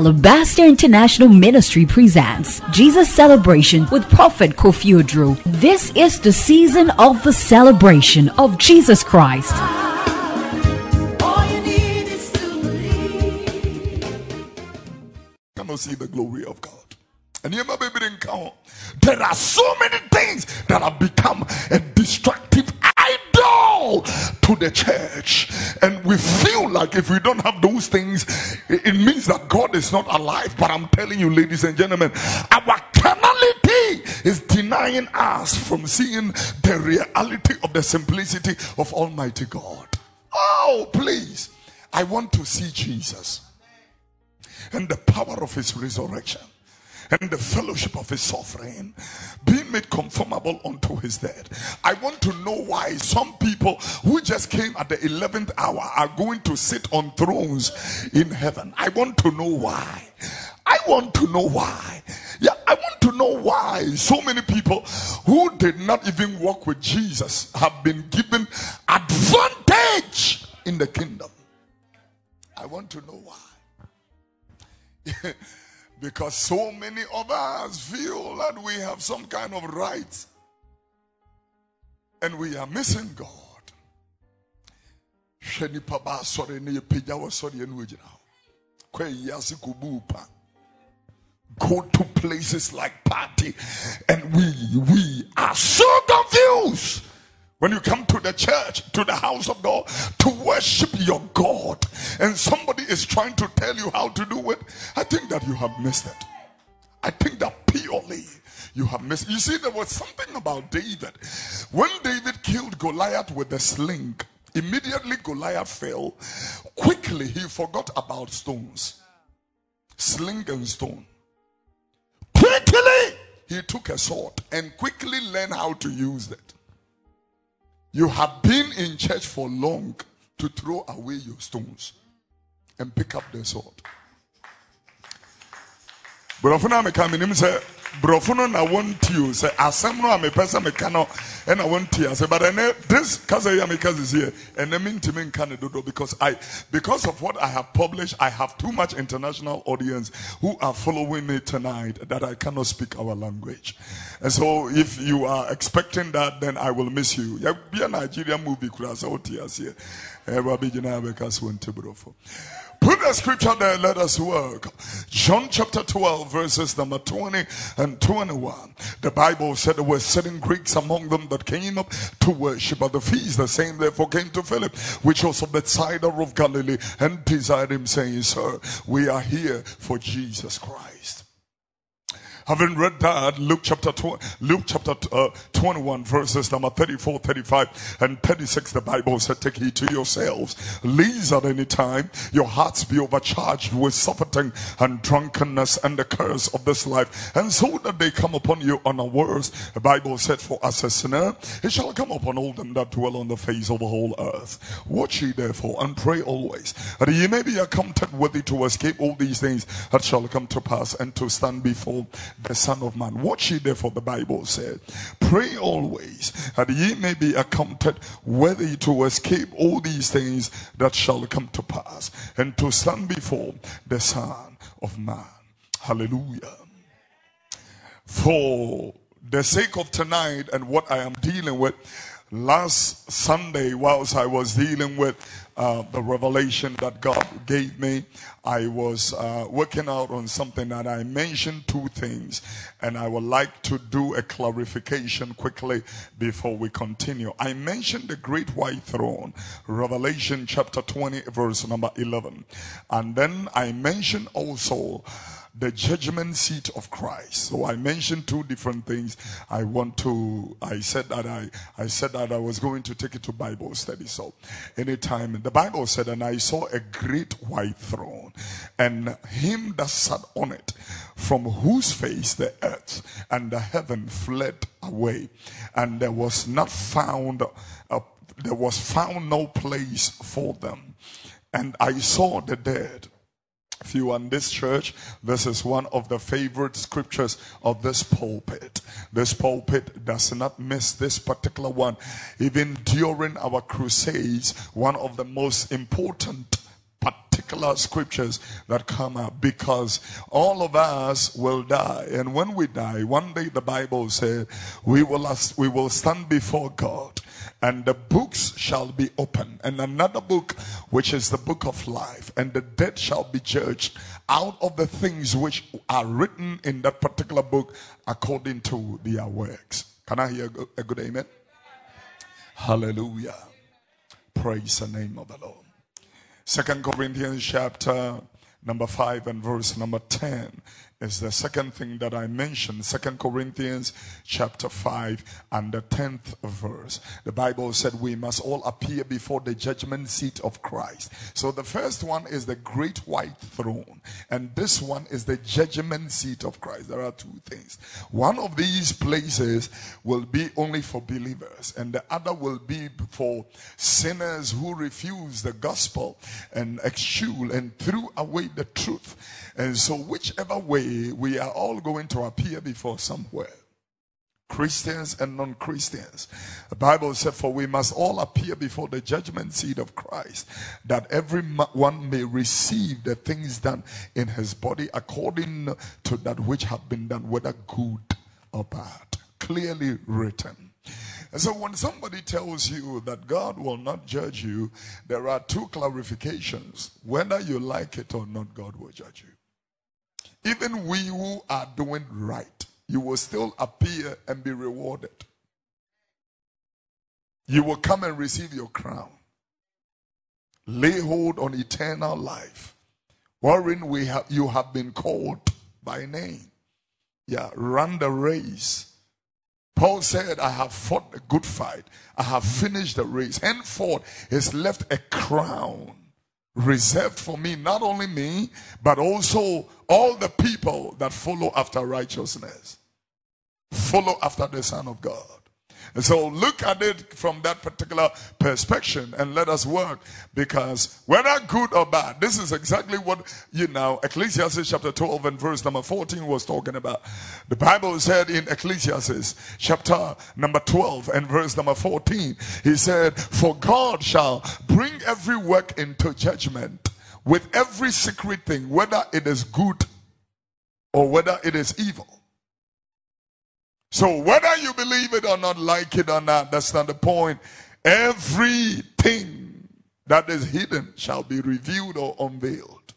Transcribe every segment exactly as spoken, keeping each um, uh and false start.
Alabaster International Ministry presents Jesus Celebration with Prophet Kofi Oduro. This is the season of the celebration of Jesus Christ. All you need is to believe. Cannot see the glory of God. And you baby didn't count. There are so many things that have become a destructive idol to the church, and we feel like if we don't have those things, it means that God is not alive. But I'm telling you, ladies and gentlemen, our carnality is denying us from seeing the reality of the simplicity of Almighty God. Oh, please, I want to see Jesus and the power of his resurrection and the fellowship of his suffering, being made conformable unto his death. I want to know why some people who just came at the eleventh hour are going to sit on thrones in heaven. I want to know why. I want to know why. Yeah, I want to know why so many people who did not even walk with Jesus have been given advantage in the kingdom. I want to know why. Because so many of us feel that we have some kind of rights and we are missing God. Go to places like party and we we are so confused. When you come to the church, to the house of God, to worship your God, and somebody is trying to tell you how to do it, I think that you have missed it. I think that purely you have missed it. You see, there was something about David. When David killed Goliath with the sling, immediately Goliath fell. Quickly, he forgot about stones. Sling and stone. Quickly, he took a sword and quickly learned how to use it. You have been in church for long to throw away your stones and pick up the sword. Brofuna me come in say brofuna na want you say asem no me pesa me kano and I want you say but this kaze ya me kaze here and them intime nkan dodo because I because of what I have published, I have too much international audience who are following me tonight that I cannot speak our language. And so if you are expecting that, then I will miss you. Ya be a Nigerian movie class out here here. Put the scripture there, let us work. John chapter twelve, verses number twenty and twenty-one. The Bible said there were certain Greeks among them that came up to worship at the feast. The same therefore came to Philip, which was of Bethsaida of Galilee, and desired him, saying, Sir, we are here for Jesus Christ. Having read that, Luke chapter tw- Luke chapter uh, twenty-one, verses number thirty-four, thirty-five, and thirty-six, the Bible said, take heed to yourselves, lest at any time your hearts be overcharged with surfeiting and drunkenness and the curse of this life, and so that they come upon you unawares. The Bible said, for as a sinner, it shall come upon all them that dwell on the face of the whole earth. Watch ye therefore, and pray always, that ye may be accounted worthy to escape all these things that shall come to pass, and to stand before the Son of Man. Watch ye therefore, the Bible said, pray always that ye may be accounted worthy to escape all these things that shall come to pass, and to stand before the Son of Man. Hallelujah. For the sake of tonight and what I am dealing with, last Sunday, whilst I was dealing with uh, the revelation that God gave me, I was uh, working out on something that I mentioned two things, and I would like to do a clarification quickly before we continue. I mentioned the great white throne, Revelation chapter twenty, verse number eleven, and then I mentioned also the judgment seat of Christ. So I mentioned two different things. I want to, I said that I, I said that I was going to take it to Bible study. So anytime, the Bible said, and I saw a great white throne, and him that sat on it, from whose face the earth and the heaven fled away, and there was not found, uh, there was found no place for them. And I saw the dead. If you are in this church, this is one of the favorite scriptures of this pulpit. This pulpit does not miss this particular one. Even during our crusades, one of the most important particular particular scriptures that come up, because all of us will die. And when we die, one day the Bible said we will, we will stand before God, and the books shall be opened, and another book, which is the book of life, and the dead shall be judged out of the things which are written in that particular book according to their works. Can I hear a good amen? Hallelujah. Praise the name of the Lord. Second Corinthians chapter number five and verse number ten is the second thing that I mentioned. Second Corinthians chapter five and the tenth verse. The Bible said we must all appear before the judgment seat of Christ. So the first one is the great white throne, and this one is the judgment seat of Christ. There are two things. One of these places will be only for believers, and the other will be for sinners who refuse the gospel and eschew and threw away the truth. And so whichever way, we are all going to appear before somewhere. Christians and non-Christians. The Bible said, for we must all appear before the judgment seat of Christ, that every one may receive the things done in his body according to that which have been done, whether good or bad. Clearly written. And so when somebody tells you that God will not judge you, there are two clarifications. Whether you like it or not, God will judge you. Even we who are doing right, you will still appear and be rewarded. You will come and receive your crown. Lay hold on eternal life, wherein we have, you have been called by name. Yeah, run the race. Paul said, I have fought a good fight. I have finished the race. Henceforth is left a crown reserved for me, not only me, but also all the people that follow after righteousness, follow after the Son of God. And so look at it from that particular perspective and let us work, because whether good or bad, this is exactly what, you know, Ecclesiastes chapter twelve and verse number fourteen was talking about. The Bible said in Ecclesiastes chapter number twelve and verse number fourteen, he said, for God shall bring every work into judgment with every secret thing, whether it is good or whether it is evil. So whether you believe it or not, like it or not, that's not the point. Everything that is hidden shall be revealed or unveiled.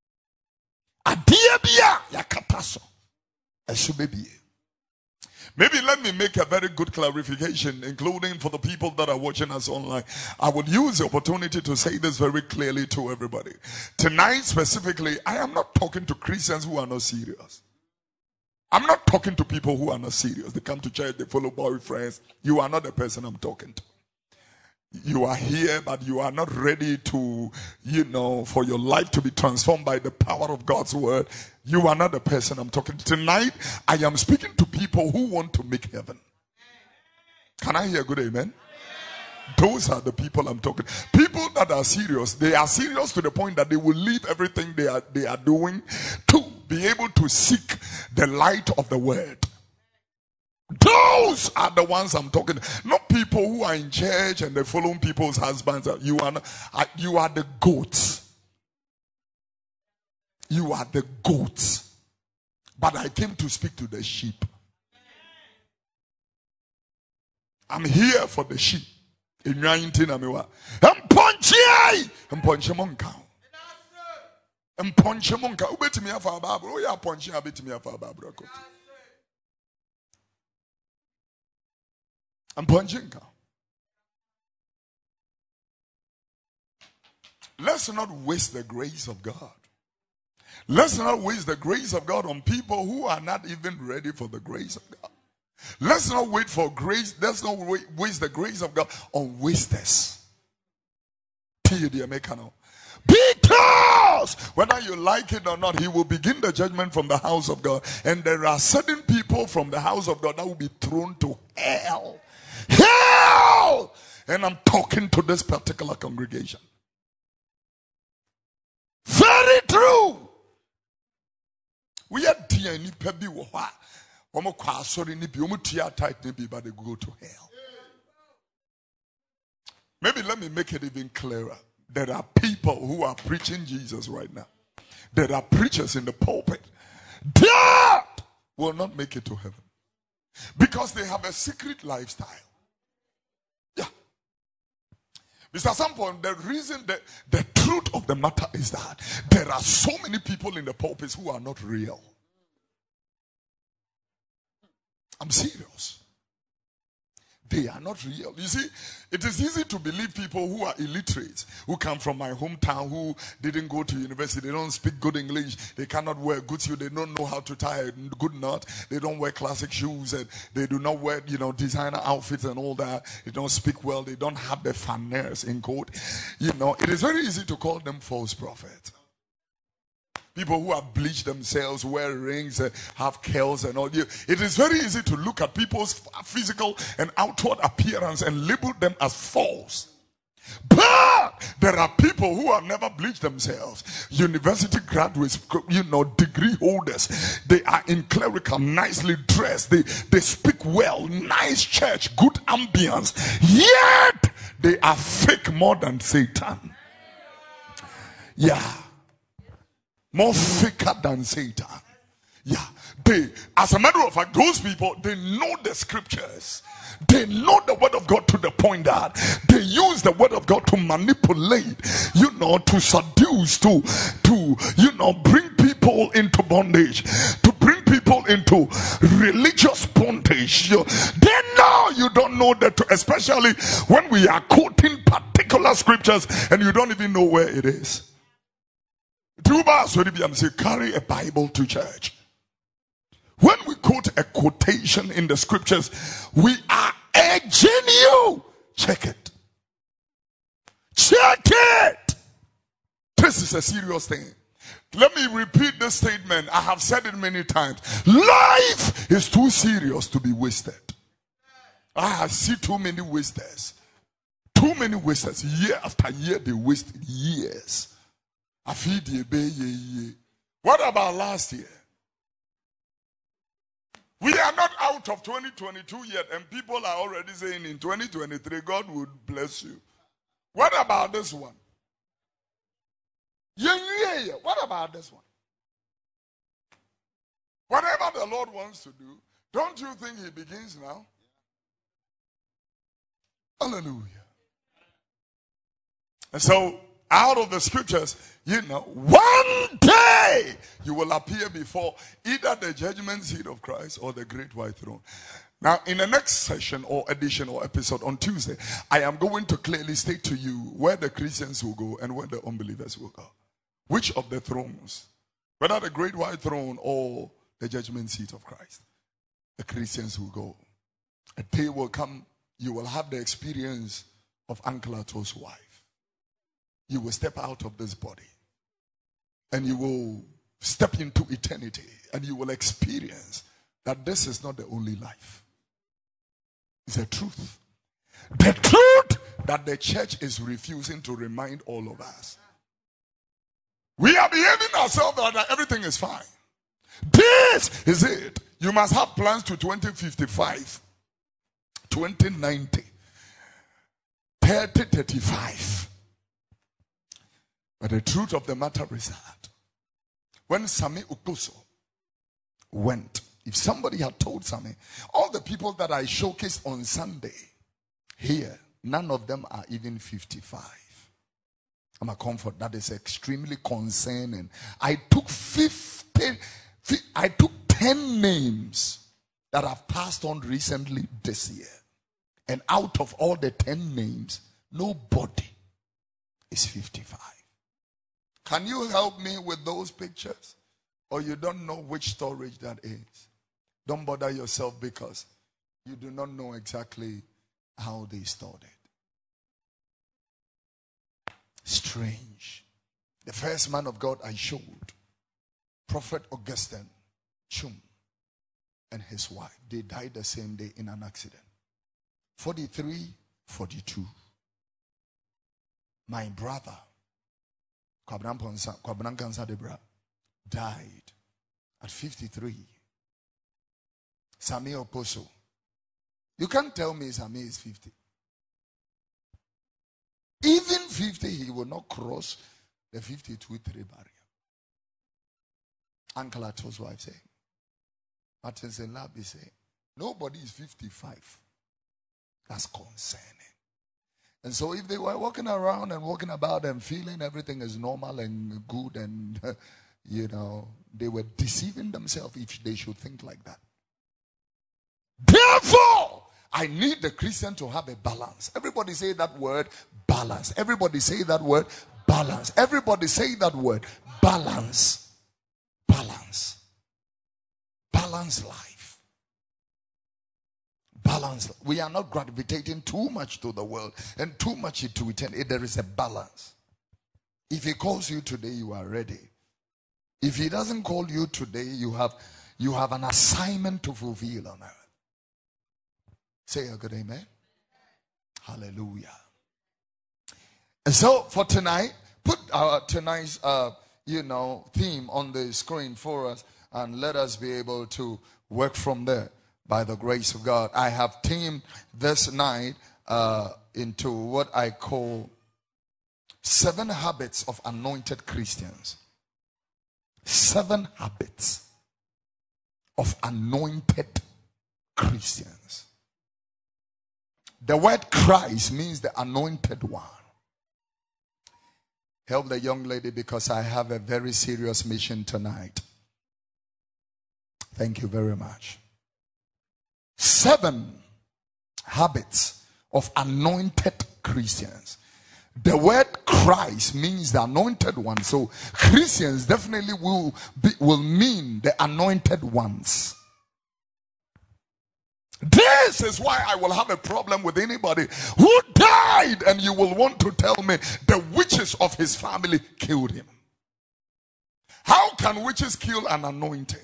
Maybe let me make a very good clarification, including for the people that are watching us online. I would use the opportunity to say this very clearly to everybody. Tonight specifically, I am not talking to Christians who are not serious. I'm not talking to people who are not serious. They come to church, they follow boyfriends. You are not the person I'm talking to. You are here, but you are not ready to, you know, for your life to be transformed by the power of God's word. You are not the person I'm talking to. Tonight, I am speaking to people who want to make heaven. Can I hear a good amen? Those are the people I'm talking. People that are serious. They are serious to the point that they will leave everything they are, they are doing to be able to seek the light of the word. Those are the ones I'm talking. Not people who are in church and they're following people's husbands. You are, not, you are the goats. You are the goats. But I came to speak to the sheep. I'm here for the sheep. In nineteen, I'm here. I'm punchy. I'm punchy monka. I'm punchy monka. Who bet me off our Bible? Oh, yeah, punchy. I bet me off our Bible. I'm punching. Let's not waste the grace of God. Let's not waste the grace of God on people who are not even ready for the grace of God. Let's not wait for grace. Let's not wait, waste the grace of God on wasters. Because whether you like it or not, he will begin the judgment from the house of God. And there are certain people from the house of God that will be thrown to hell. Hell! And I'm talking to this particular congregation. Very true. We are dear ni pebi woha. Omo kwa sorry ni bi omo tia tight ni bi, but they go to hell. Maybe let me make it even clearer. there are people who are preaching Jesus right now. There are preachers in the pulpit that will not make it to heaven because they have a secret lifestyle. Yeah. Mister Sampon, the reason that the truth of the matter is that there are so many people in the pulpits who are not real. I'm serious. They are not real. You see, it is easy to believe people who are illiterate, who come from my hometown, who didn't go to university, they don't speak good English, they cannot wear good shoes, they don't know how to tie a good knot, they don't wear classic shoes, and they do not wear, you know, designer outfits and all that. They don't speak well, they don't have the finesse in code. You know, it is very easy to call them false prophets. People who have bleached themselves, wear rings, uh, have curls and all. It is very easy to look at people's physical and outward appearance and label them as false. But there are people who have never bleached themselves. University graduates, you know, degree holders. They are in clerical, nicely dressed. They, they speak well, nice church, good ambience. Yet, they are fake more than Satan. Yeah. More faker than Satan. Yeah. They, as a matter of fact, those people, they know the scriptures. They know the word of God to the point that they use the word of God to manipulate, you know, to seduce, to, to, you know, bring people into bondage, to bring people into religious bondage. You, they know you don't know that, especially when we are quoting particular scriptures and you don't even know where it is. Carry a Bible to church. When we quote a quotation in the scriptures, we are urging you. Check it. Check it. This is a serious thing. Let me repeat this statement. I have said it many times. Life is too serious to be wasted. I see too many wasters. Too many wasters. Year after year, they waste years. I feed you. What about last year? We are not out of twenty twenty-two yet, and people are already saying in twenty twenty-three, God would bless you. What about this one? Yeah, yeah, yeah. What about this one? Whatever the Lord wants to do, don't you think He begins now? Hallelujah. And so, out of the scriptures, you know, one day you will appear before either the judgment seat of Christ or the great white throne. Now, in the next session or edition or episode on Tuesday, I am going to clearly state to you where the Christians will go and where the unbelievers will go. Which of the thrones, whether the great white throne or the judgment seat of Christ, the Christians will go. A day will come, you will have the experience of Uncle Ato's wife. You will step out of this body and you will step into eternity and you will experience that this is not the only life. It's a truth. The truth that the church is refusing to remind all of us. We are behaving ourselves that everything is fine. This is it. You must have plans to twenty fifty-five, twenty ninety, thirty thirty-five. But the truth of the matter is that when Sammy Ukuso went, if somebody had told Sammy, all the people that I showcased on Sunday here, none of them are even fifty-five. I'm a comfort. That is extremely concerning. I took fifteen, I took ten names that have passed on recently this year. And out of all the ten names, nobody is fifty-five. Can you help me with those pictures? Or you don't know which storage that is? Don't bother yourself because you do not know exactly how they stored it. Strange. The first man of God I showed, Prophet Augustine Chum and his wife, they died the same day in an accident. forty-three, forty-two. My brother, Kwabran Kansa Debra, died at fifty-three. Sammy Oposo. You can't tell me Sammy is fifty. Even fifty, he will not cross the fifty-two three barrier. Uncle Ato's wife saying, Martin Labi saying, nobody is fifty-five. That's concerning. And so if they were walking around and walking about and feeling everything is normal and good and, you know, they were deceiving themselves if they should think like that. Therefore, I need the Christian to have a balance. Everybody say that word, balance. Everybody say that word, balance. Everybody say that word, balance. Balance. Balance life. Balance. We are not gravitating too much to the world and too much to it. There is a balance. If he calls you today, you are ready. If he doesn't call you today, you have you have an assignment to fulfill on earth. Say a good amen. Hallelujah. And so for tonight, put our tonight's uh, you know theme on the screen for us, and let us be able to work from there by the grace of God. I have themed this night uh, into what I call seven habits of anointed Christians. Seven habits of anointed Christians. The word Christ means the anointed one. Help the young lady because I have a very serious mission tonight. Thank you very much. Seven habits of anointed Christians. The word Christ means the anointed one. So Christians definitely will be, will mean the anointed ones. This is why I will have a problem with anybody who died and you will want to tell me the witches of his family killed him. How can witches kill an anointing?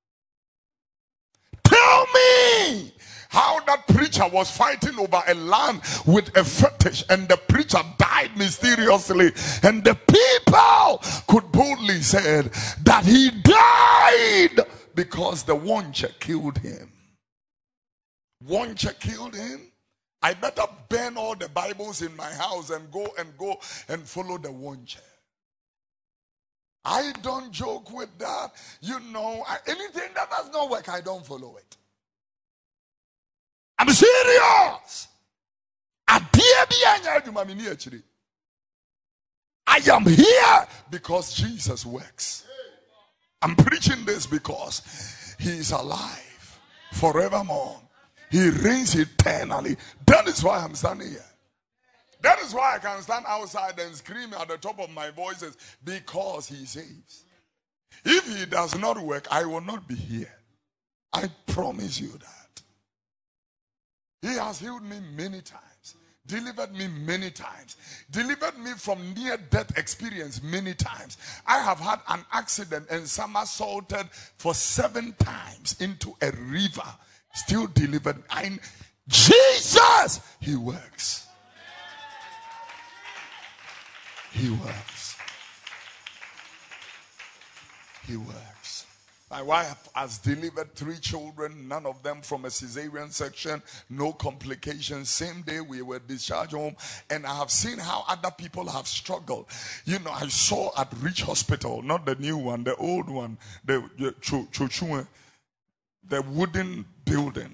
Tell me how that preacher was fighting over a land with a fetish and the preacher died mysteriously and the people could boldly say that he died because the wancher killed him. Wancher killed him? I better burn all the Bibles in my house and go and go and follow the wancher. I don't joke with that. You know, I, anything that does not work, I don't follow it. I'm serious. I am here because Jesus works. I'm preaching this because he is alive forevermore. He reigns eternally. That is why I'm standing here. That is why I can stand outside and scream at the top of my voices, because he saves. If he does not work, I will not be here. I promise you that. He has healed me many times, delivered me many times, delivered me from near-death experience many times. I have had an accident and somersaulted for seven times into a river, still delivered. I, Jesus, he works. He works. He works. My wife has delivered three children, none of them from a cesarean section, no complications. Same day we were discharged home, and I have seen how other people have struggled. You know, I saw at Rich Hospital, not the new one, the old one, the the, the wooden building.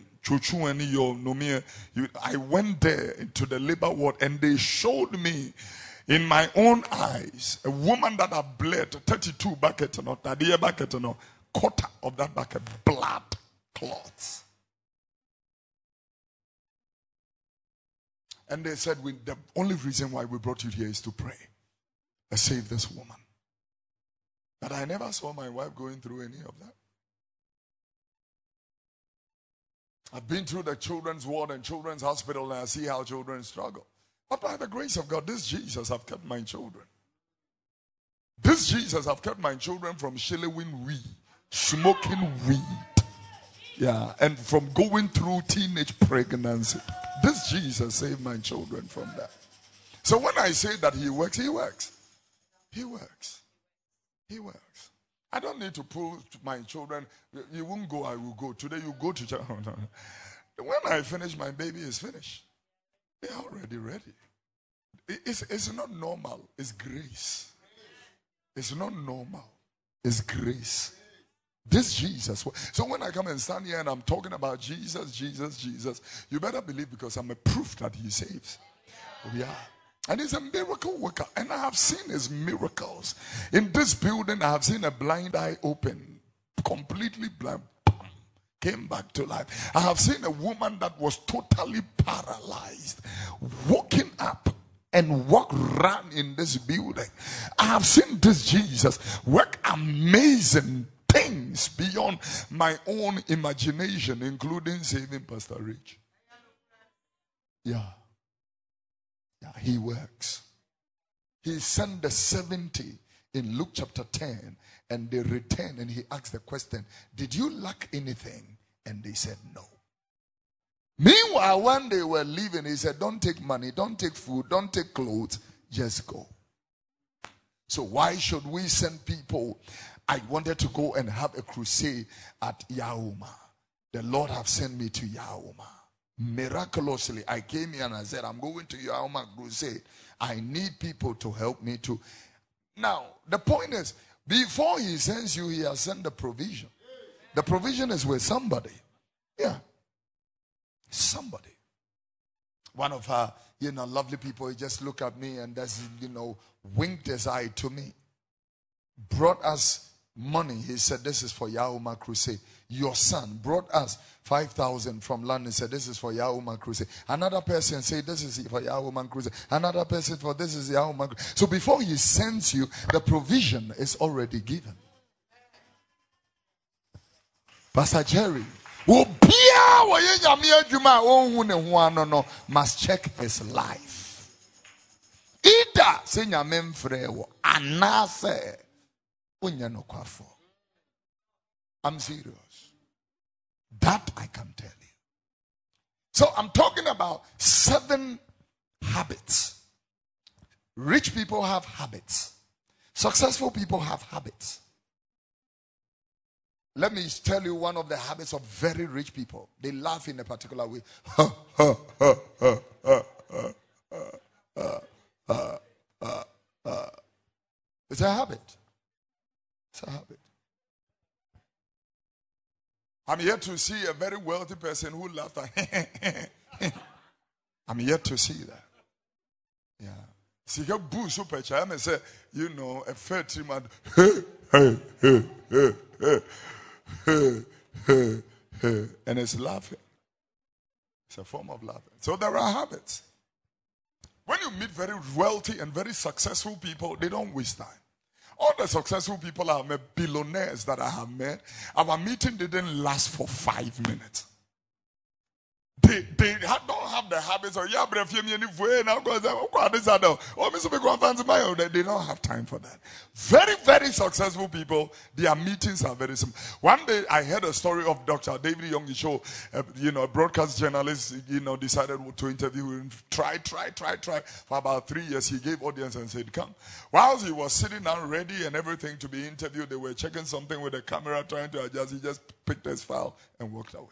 I went there to the labor ward, and they showed me in my own eyes a woman that had bled thirty-two buckets, not thirty bucket, no. Quarter of that bucket, blood clots. And they said, we, the only reason why we brought you here is to pray and save this woman. But I never saw my wife going through any of that. I've been through the children's ward and children's hospital, and I see how children struggle. But by the grace of God, this Jesus have kept my children. This Jesus have kept my children from shillowing weed, smoking weed, yeah, and from going through teenage pregnancy. This Jesus saved my children from that. So when I say that he works, he works. He works. He works. I don't need to pull my children. You won't go, I will go. Today you go to church. When I finish, my baby is finished. They are already ready. It's, it's not normal. It's grace. It's not normal. It's grace. This Jesus. So when I come and stand here and I'm talking about Jesus, Jesus, Jesus, you better believe, because I'm a proof that he saves. Yeah. And he's a miracle worker. And I have seen his miracles. In this building, I have seen a blind eye open. Completely blind. Came back to life. I have seen a woman that was totally paralyzed, walking up and walk around in this building. I have seen this Jesus work amazing things beyond my own imagination, including saving Pastor Rich. Yeah. Yeah, he works. He sent the seventy in Luke chapter ten, and they returned, and he asked the question, did you lack anything? And they said no. Meanwhile, when they were leaving, he said, don't take money, don't take food, don't take clothes, just go. So why should we send people? I wanted to go and have a crusade at Yahuma. The Lord have sent me to Yahuma. Miraculously, I came here and I said, I'm going to Yahuma crusade. I need people to help me to. Now, the point is, before he sends you, he has sent the provision. The provision is with somebody. Yeah. Somebody. One of her, you know, lovely people, he just looked at me and just, you know, winked his eye to me. Brought us money. He said, this is for Yahuma crusade. Your son brought us five thousand from London. Said, this is for Yahuma crusade. Another person said, this is for Yahuma crusade. Another person for this is Yahuma crusade. So before he sends you, the provision is already given. Pastor Jerry must check his life. Either senya memfrewo anase unya no kwafo. I'm serious. That I can tell you. So I'm talking about seven habits. Rich people have habits. Successful people have habits. Let me tell you one of the habits of very rich people. They laugh in a particular way. It's a habit. It's a habit. I'm yet to see a very wealthy person who laughed. I'm yet to see that. Yeah. See, you boo super charm and say, you know, a fair three month. And it's laughing. It's a form of laughing. So there are habits. When you meet very wealthy and very successful people, they don't waste time. All the successful people I have met, billionaires that I have met, our meeting didn't last for five minutes. They they don't have the habits of yeah, but they don't have time for that. Very, very successful people, their meetings are very simple. One day I heard a story of Doctor David Young Show, uh, you know, a broadcast journalist, you know, decided to interview him. Try, try, try, try. For about three years, he gave audience and said, come. Whilst he was sitting down ready and everything to be interviewed, they were checking something with the camera, trying to adjust. He just picked his file and walked away.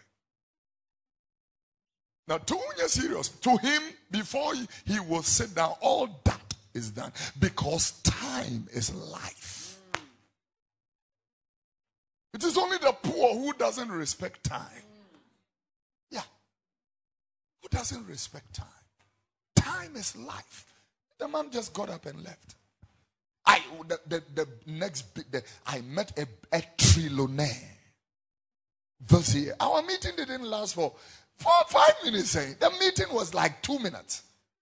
Now, to you serious, to him, before he, he will sit down, all that is done. Because time is life. It is only the poor who doesn't respect time. Yeah. Who doesn't respect time? Time is life. The man just got up and left. I the, the, the next bit, the, I met a, a trillionaire this year. Our meeting didn't last for For five minutes, saying the meeting was like two minutes.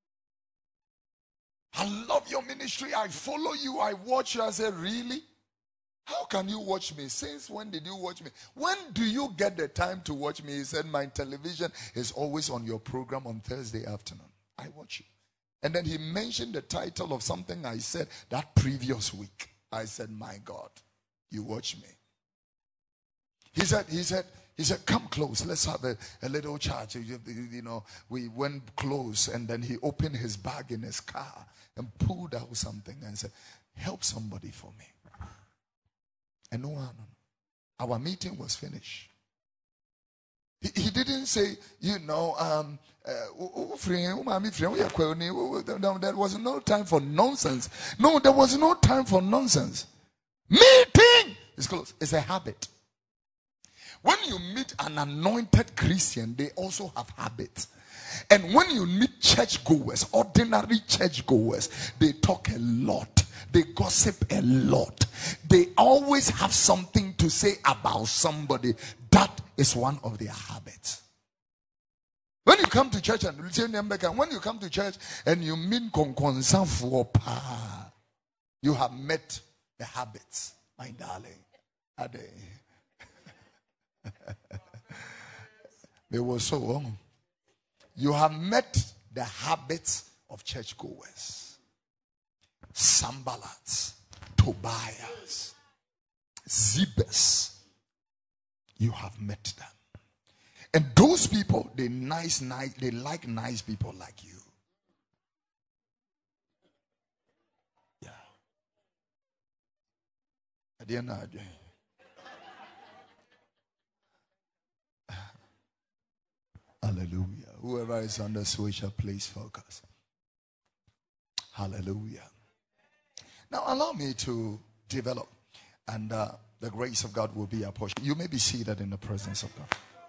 I love your ministry. I follow you. I watch you. I said, really? How can you watch me? Since when did you watch me? When do you get the time to watch me? He said, my television is always on your program on Thursday afternoon. I watch you. And then he mentioned the title of something I said that previous week. I said, my God, you watch me. He said, he said, He said, come close. Let's have a, a little chat. You, you know, we went close and then he opened his bag in his car and pulled out something and said, help somebody for me. And no one, our meeting was finished. He, he didn't say, you know, um, uh, there was no time for nonsense. No, there was no time for nonsense. Meeting is close. It's a habit. When you meet an anointed Christian, they also have habits. And when you meet churchgoers, ordinary churchgoers, they talk a lot. They gossip a lot. They always have something to say about somebody. That is one of their habits. When you come to church and when you come to church and you meet you have met the habits, my darling. They were so wrong. You have met the habits of churchgoers. Sanballats, Tobias, Zebus. You have met them. And those people, they nice, nice, they like nice people like you. Yeah. At the end of the day. Hallelujah. Whoever is under switch, please focus. Hallelujah. Now allow me to develop, and uh, the grace of God will be our portion. You may be seated in the presence of God.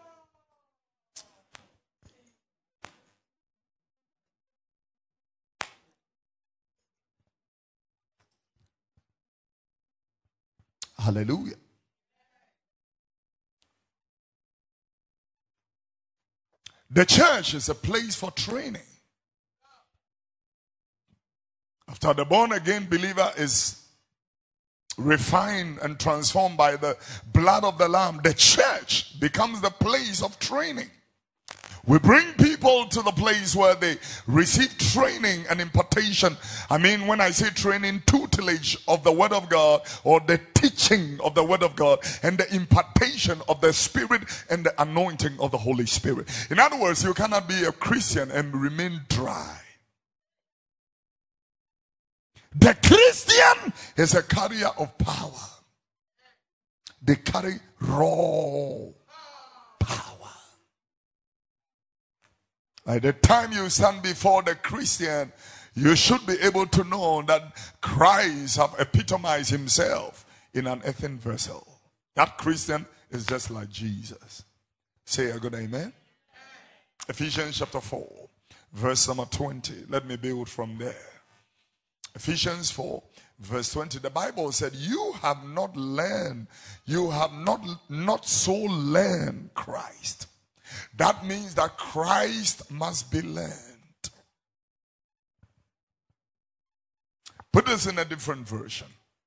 Hallelujah. The church is a place for training. After the born again believer is refined and transformed by the blood of the Lamb, the church becomes the place of training. We bring people to the place where they receive training and impartation. I mean, when I say training, tutelage of the Word of God, or the teaching of the Word of God, and the impartation of the Spirit and the anointing of the Holy Spirit. In other words, you cannot be a Christian and remain dry. The Christian is a carrier of power. They carry raw power. By the time you stand before the Christian, you should be able to know that Christ have epitomized himself in an earthen vessel. That Christian is just like Jesus. Say a good amen. Ephesians chapter four, verse number twenty. Let me build from there. Ephesians four, verse twenty. The Bible said, you have not learned, you have not, not so learned Christ. That means that Christ must be learned. Put this in a different version.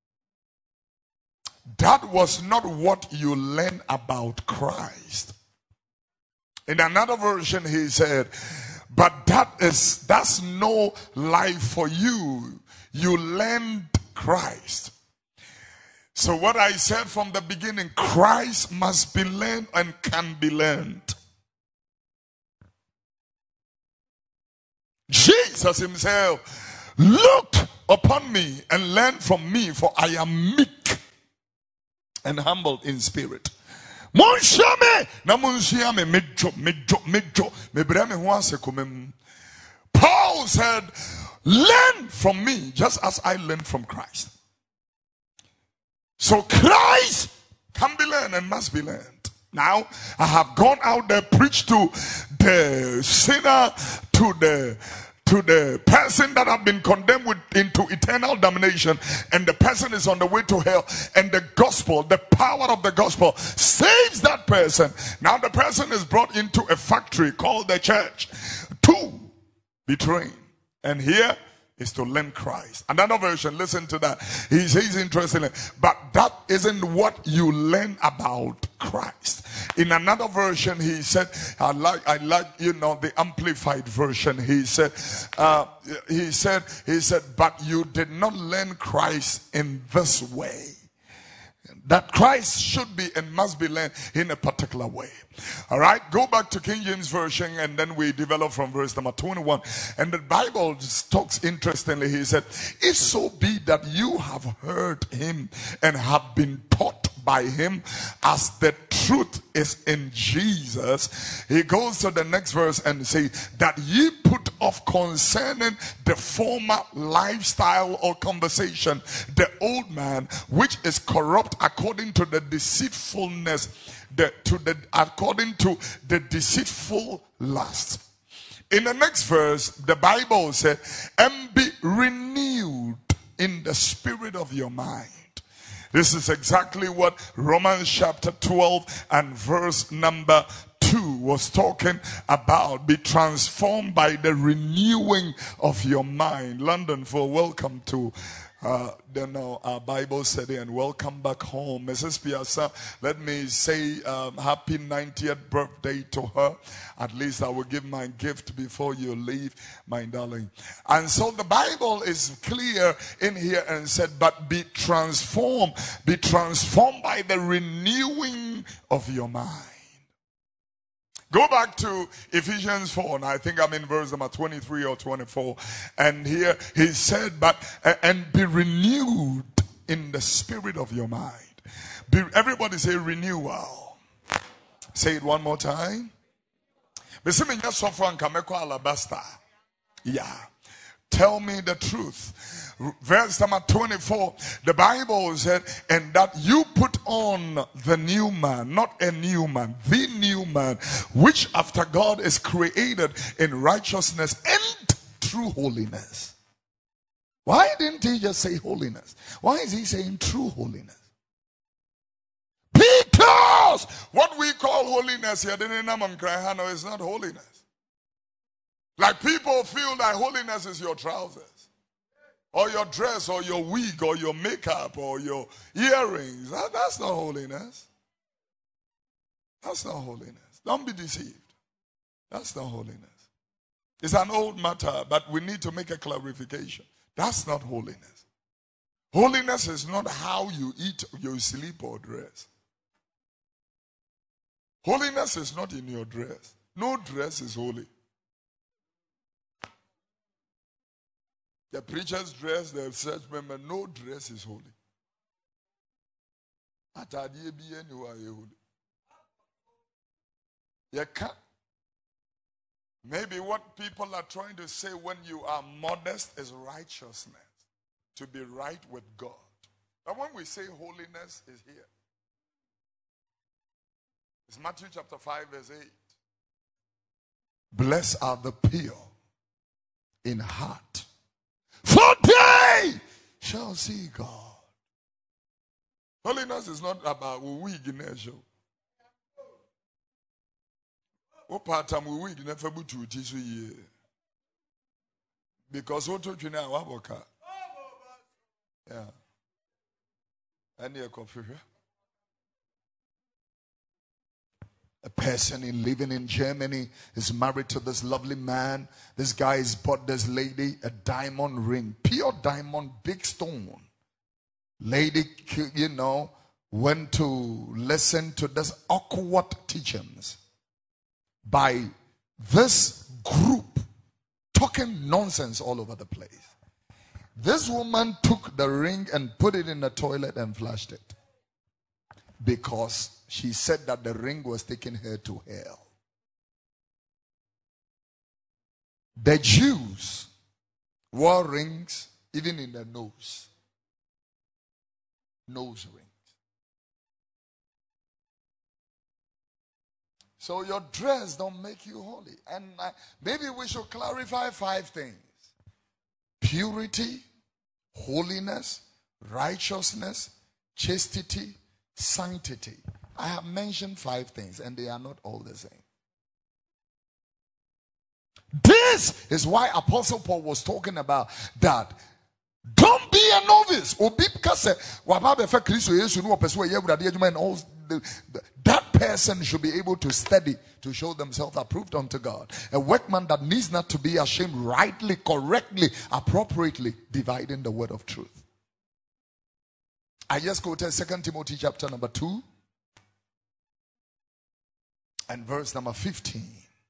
That was not what you learned about Christ. In another version, he said, but that is, that's no life for you. You learned Christ. So what I said from the beginning, Christ must be learned and can be learned. Jesus himself, look upon me and learn from me, for I am meek and humble in spirit. Paul said, learn from me just as I learned from Christ. So Christ can be learned and must be learned. Now, I have gone out there, preached to the sinner, to the to the person that have been condemned with, into eternal damnation, and the person is on the way to hell, and the gospel, the power of the gospel saves that person. Now the person is brought into a factory called the church to be trained. And here is to learn Christ. Another version, listen to that. He says interestingly, but that isn't what you learn about Christ. In another version, he said, I like, I like, you know, the amplified version. He said, uh, he said, he said, but you did not learn Christ in this way. That Christ should be and must be learned in a particular way. All right, go back to King James Version, and then we develop from verse number twenty-one. And the Bible just talks interestingly. He said, if so be that you have heard him and have been taught by him as the truth is in Jesus. He goes to the next verse and says that ye put off concerning the former lifestyle or conversation the old man which is corrupt according to the deceitfulness the, to the according to the deceitful lust. In the next verse, the Bible said, and be renewed in the spirit of your mind. This is exactly what Romans chapter twelve and verse number two was talking about. Be transformed by the renewing of your mind. London, for welcome to Uh, then now our Bible study and welcome back home. Missus Piazza, let me say um, happy ninetieth birthday to her. At least I will give my gift before you leave, my darling. And so the Bible is clear in here and said, but be transformed, be transformed by the renewing of your mind. Go back to Ephesians four, and I think I'm in verse number twenty-three or twenty-four. And here he said, but, and be renewed in the spirit of your mind. Be, everybody say renewal. Say it one more time. Yeah. Tell me the truth. Verse number twenty-four, the Bible said, and that you put on the new man, not a new man, the new man, which after God is created in righteousness and true holiness. Why didn't he just say holiness? Why is he saying true holiness? Because what we call holiness here is not holiness. Like people feel that holiness is your trousers, or your dress, or your wig, or your makeup, or your earrings. That, that's not holiness. That's not holiness. Don't be deceived. That's not holiness. It's an old matter, but we need to make a clarification. That's not holiness. Holiness is not how you eat, you sleep, or dress. Holiness is not in your dress. No dress is holy. The preacher's dress, the church member, no dress is holy. Maybe what people are trying to say when you are modest is righteousness, to be right with God. But when we say holiness is here, it's Matthew chapter five verse eight. Blessed are the pure in heart, for they shall see God. Holiness is not about we show. What part time we never put to teach you because what told you now about yeah, and your coffee. A person in living in Germany is married to this lovely man. This guy has bought this lady a diamond ring, pure diamond, big stone. Lady, you know, went to listen to this awkward teachings by this group talking nonsense all over the place. This woman took the ring and put it in the toilet and flushed it because she said that the ring was taking her to hell. The Jews wore rings even in the nose. Nose rings. So your dress don't make you holy. And uh, maybe we should clarify five things. Purity, holiness, righteousness, chastity, sanctity. I have mentioned five things and they are not all the same. This is why Apostle Paul was talking about that. Don't be a novice. That person should be able to study to show themselves approved unto God. A workman that needs not to be ashamed, rightly, correctly, appropriately dividing the word of truth. I just quoted Second Timothy chapter number two and verse number fifteen.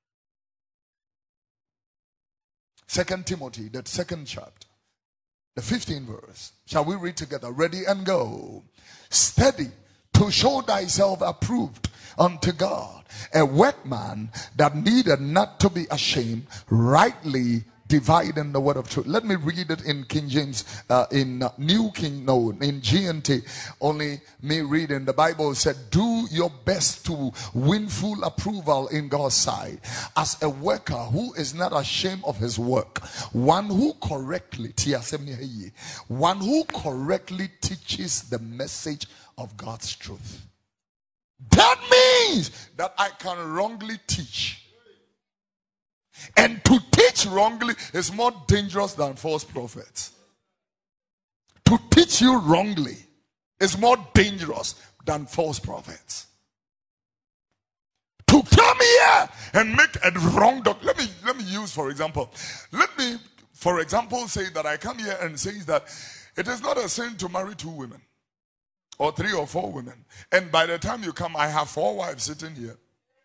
Second Timothy, that second chapter, the fifteenth verse. Shall we read together? Ready and go. Study to show thyself approved unto God, a workman that needed not to be ashamed, rightly dividing the word of truth. Let me read it in King James, uh, in uh, New King, no, in G N T. Only me reading. The Bible said, do your best to win full approval in God's sight as a worker who is not ashamed of his work, one who correctly, one who correctly teaches the message of God's truth. That means that I can wrongly teach. And to teach wrongly is more dangerous than false prophets. To teach you wrongly is more dangerous than false prophets. To come here and make a wrong doctrine. Let me let me use for example. Let me for example say that I come here and say that it is not a sin to marry two women or three or four women. And by the time you come, I have four wives sitting here.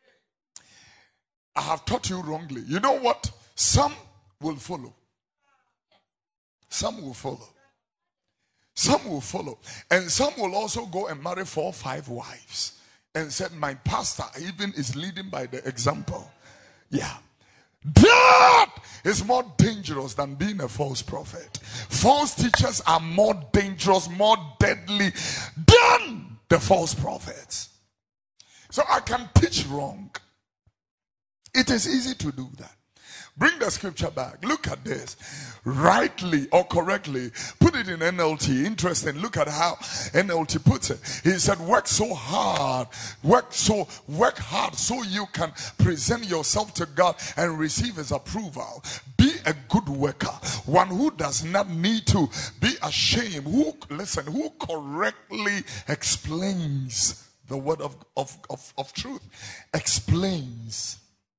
I have taught you wrongly. You know what? Some will follow. Some will follow. Some will follow. And some will also go and marry four or five wives. And said, my pastor even is leading by the example. Yeah. That is more dangerous than being a false prophet. False teachers are more dangerous, more deadly than the false prophets. So I can teach wrong. It is easy to do that. Bring the scripture back. Look at this. Rightly or correctly. Put it in N L T. Interesting. Look at how N L T puts it. He said, work so hard. Work so, work hard so you can present yourself to God and receive his approval. Be a good worker. One who does not need to be ashamed. Who, listen, who correctly explains the word of, of, of, of truth. Explains.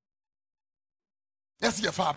Yes,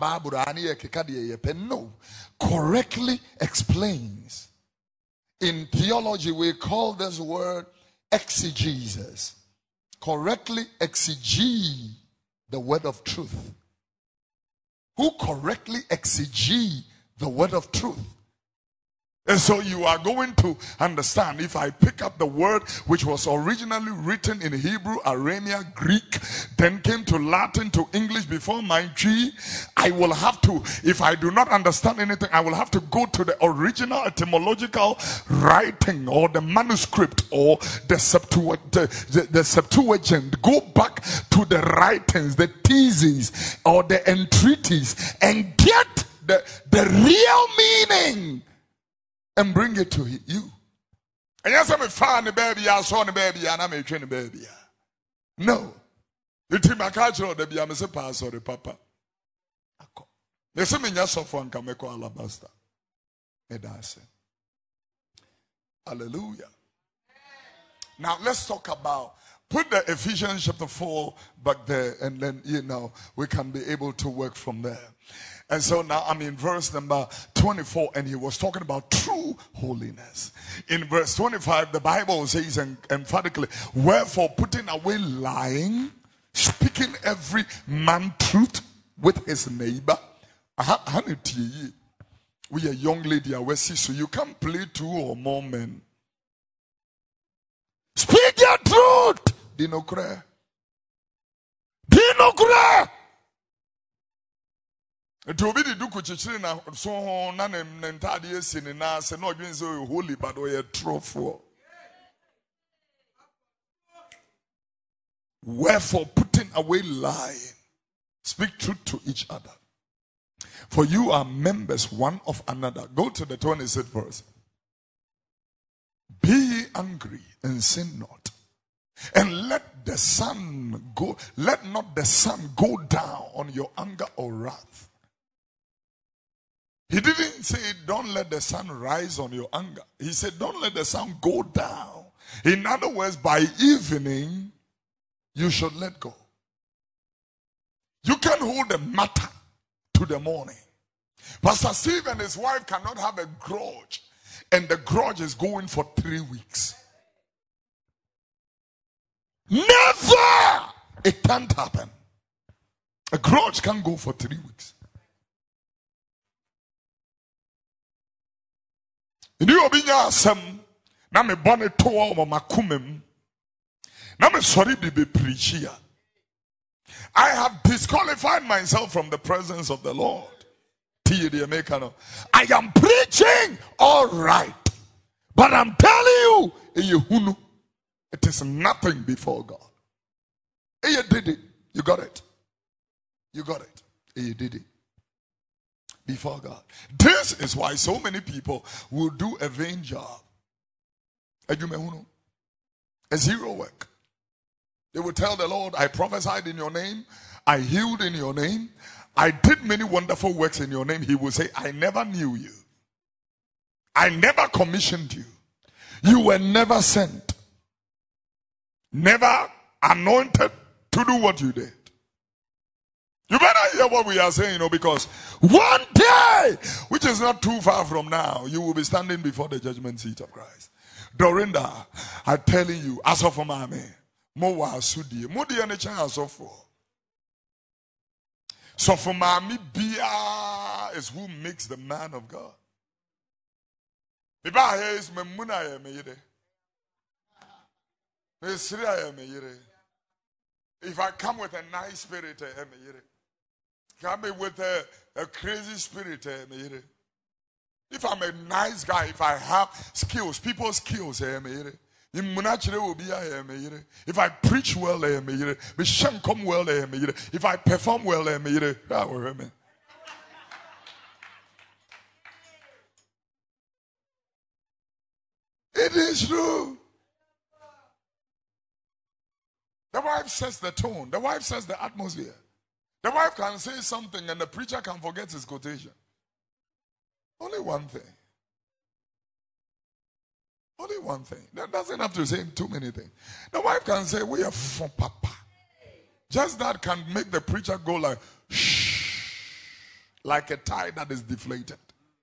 no, correctly explains. In theology, we call this word exegesis. Correctly exegete the word of truth. Who correctly exegete the word of truth. And so you are going to understand, if I pick up the word which was originally written in Hebrew, Aramaic, Greek, then came to Latin, to English before my G, I will have to, if I do not understand anything, I will have to go to the original etymological writing or the manuscript or the, Septu- the, the, the Septuagint. Go back to the writings, the theses or the entreaties and get the, the real meaning. And bring it to you. And yes, I'm a fan the baby, I saw the baby, and I'm a train the baby. No. The team I catch or the be a pass or the papa. There's some in your soft one can make alabaster. Hallelujah. Now let's talk about, put the Ephesians chapter four back there, and then, you know, we can be able to work from there. And so now I'm in verse number twenty-four, and he was talking about true holiness. In verse twenty-five, the Bible says emphatically, wherefore putting away lying, speaking every man truth with his neighbor. We a young lady, so you can't play two or more men. Speak your truth. Dinokre. Dinokre. It will be the Duke Chichiri na so na ne ntade esi ne na se na odwen so holy but we trofo. Wherefore putting away lying, speak truth to each other. For you are members one of another. Go to the twenty-sixth verse. Be ye angry and sin not. And let the sun go, let not the sun go down on your anger or wrath. He didn't say, don't let the sun rise on your anger. He said, don't let the sun go down. In other words, by evening, you should let go. You can hold the matter to the morning. Pastor Steve and his wife cannot have a grudge, and the grudge is going for three weeks. Never! It can't happen. A grudge can go for three weeks. Ndi obi nya asem na me bone to o makumem Now I'm sorry to be preacher. I have disqualified myself from the presence of the Lord. I am preaching all right, but I'm telling you, it is nothing before God. You did it. You got it. You got it. You did it. Before God. This is why so many people will do a vain job. A zero work. They will tell the Lord, I prophesied in your name, I healed in your name, I did many wonderful works in your name. He will say, I never knew you. I never commissioned you. You were never sent. Never anointed to do what you did. You better hear what we are saying, you know, because one day, which is not too far from now, you will be standing before the judgment seat of Christ. Dorinda, I'm telling you, as of mommy, mo wa asudi, mo di ane chan as of for. So for mommy, Bia is who makes the man of God. Biba here is memuna ya meyire. Mesri ya meyire. If I come with a nice spirit, eh, meyire. Come with a, a crazy spirit, eh, meyire. If I'm a nice guy, if I have skills, people's skills, eh, meyire. If I preach well, eh, meyire. Come well, eh, meyire. If I perform well, eh, meyire. That will hurt me. It is true. The wife sets the tone. The wife sets the atmosphere. The wife can say something and the preacher can forget his quotation. Only one thing. Only one thing. That doesn't have to say too many things. The wife can say, we are for papa. Just that can make the preacher go like, shh, like a tie that is deflated.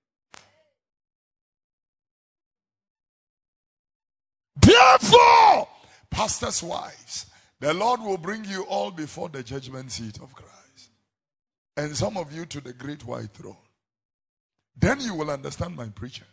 Therefore, pastors' wives, the Lord will bring you all before the judgment seat of Christ. And some of you to the great white throne. Then you will understand my preaching.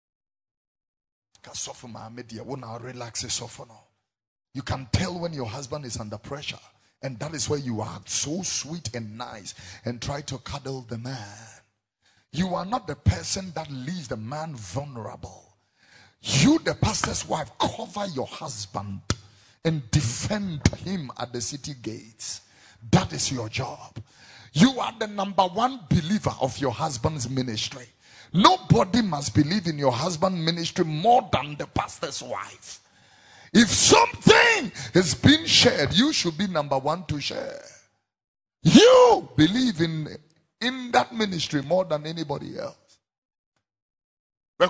You can tell when your husband is under pressure. And that is where you are so sweet and nice and try to cuddle the man. You are not the person that leaves the man vulnerable. You, the pastor's wife, cover your husband and defend him at the city gates. That is your job. You are the number one believer of your husband's ministry. Nobody must believe in your husband's ministry more than the pastor's wife. If something is being shared, you should be number one to share. You believe in, in that ministry more than anybody else. I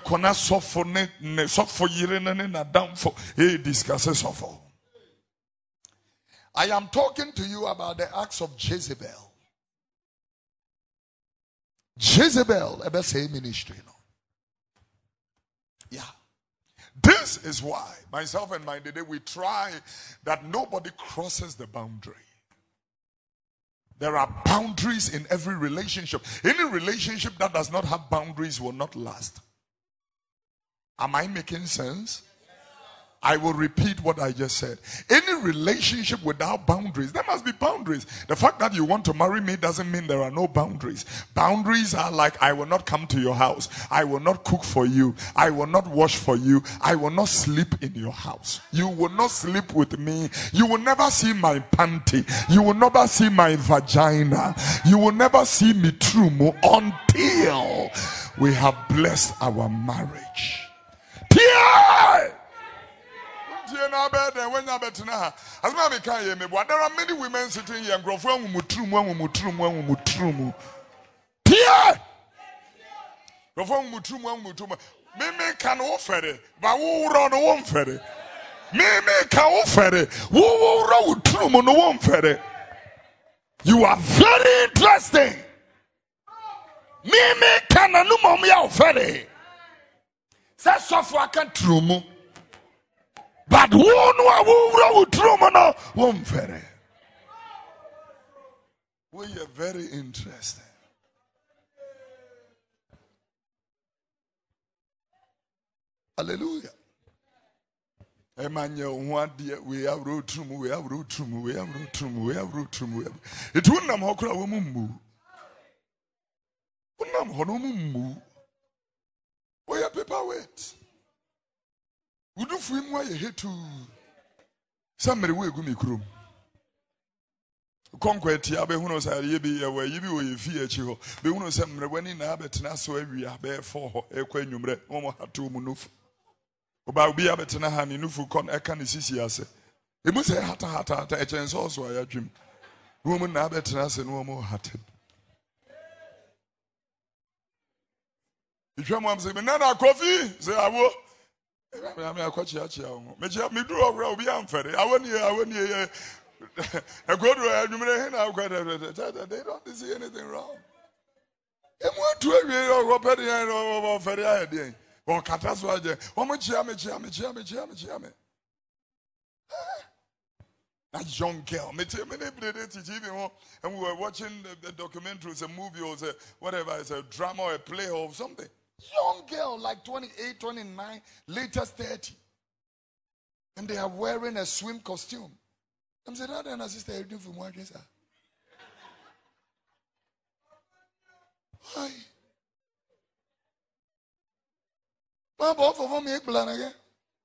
am talking to you about the acts of Jezebel. Jezebel, ever say ministry, no? Yeah. This is why myself and my daddy, we try that nobody crosses the boundary. There are boundaries in every relationship. Any relationship that does not have boundaries will not last. Am I making sense? I will repeat what I just said. Any relationship without boundaries, there must be boundaries. The fact that you want to marry me doesn't mean there are no boundaries. Boundaries are like, I will not come to your house. I will not cook for you. I will not wash for you. I will not sleep in your house. You will not sleep with me. You will never see my panty. You will never see my vagina. You will never see me trumo until we have blessed our marriage. Tear! There are many women sitting here and Mimi can offer it, but who run one ferry? Mimi can offer it. Who run true on one ferry? You are very interesting. Mimi can a number ferry. That's software can true. But who know who true no one ferry? We are very interesting. Hallelujah. Emmanuel, what dear, we have road room, we have road room, we have road room, we have road room. It wouldn't have Hokra woman move. Wouldn't have Honomu move. We have paper weight. Would you feel why you hate to somebody will go me crew? Conquest, Yabe, who knows how you be away, you be with your fear, Chiho. Be one of some when in Abbott, and so every abbey for a quenumre, almost had two munuf. About be Abbott and a hand in Nufu con a can see us. It must say hata hata a chance also I dream. Woman Abbott and us and no more hatted. If your mom say, Nana coffee, say I will. I mean, I quite chat you. Me do a row be unfair. I went here, I went here. I go to a they don't see anything wrong. And what to a real or petty or ferry idea or catastrophe. How much yammy, yammy, yammy, yammy, yammy. That young girl, me tell me, and we were watching the documentary, it's a movie or whatever, it's a drama or a play or something. Young girl, like twenty-eight, twenty-nine, latest thirty. And they are wearing a swim costume. I'm saying, that and a sister, you do for more dresser. Why? My both of them make plan again.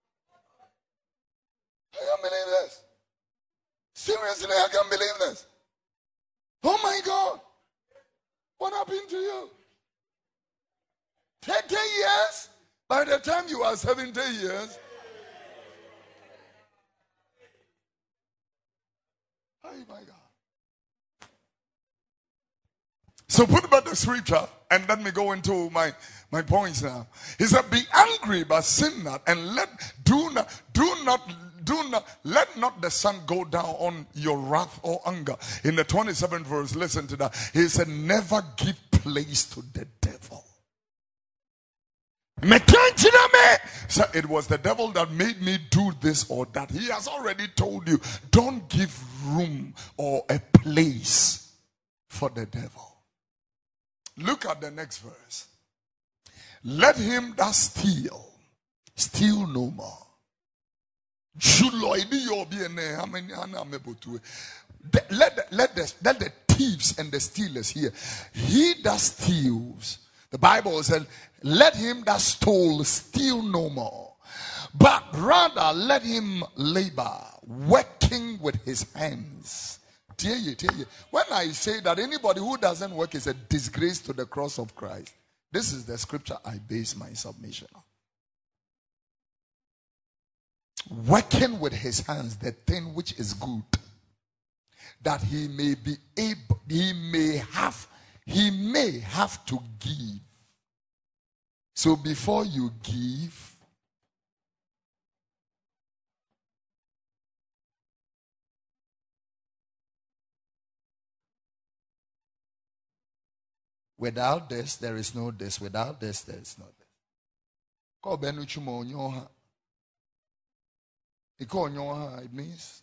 I can't believe this. Seriously, I can't believe this. Oh my God. What happened to you? thirty years? By the time you are seventy years, oh my God. So put back the scripture and let me go into my, my points now. He said, be angry but sin not, and let do not do not do not let not the sun go down on your wrath or anger. In the twenty-seventh verse, listen to that. He said, never give place to the devil. So it was the devil that made me do this or that. He has already told you, don't give room or a place for the devil. Look at the next verse. Let him that steal, steal no more. Let the, let, the, let the thieves and the stealers hear. He that steals, the Bible said, let him that stole steal no more, but rather let him labor, working with his hands. Tell you, tell you. When I say that anybody who doesn't work is a disgrace to the cross of Christ, this is the scripture I base my submission on. Working with his hands the thing which is good, that he may be able, he may have, he may have to give. So before you give, without this, there is no this. Without this, there is no this. It means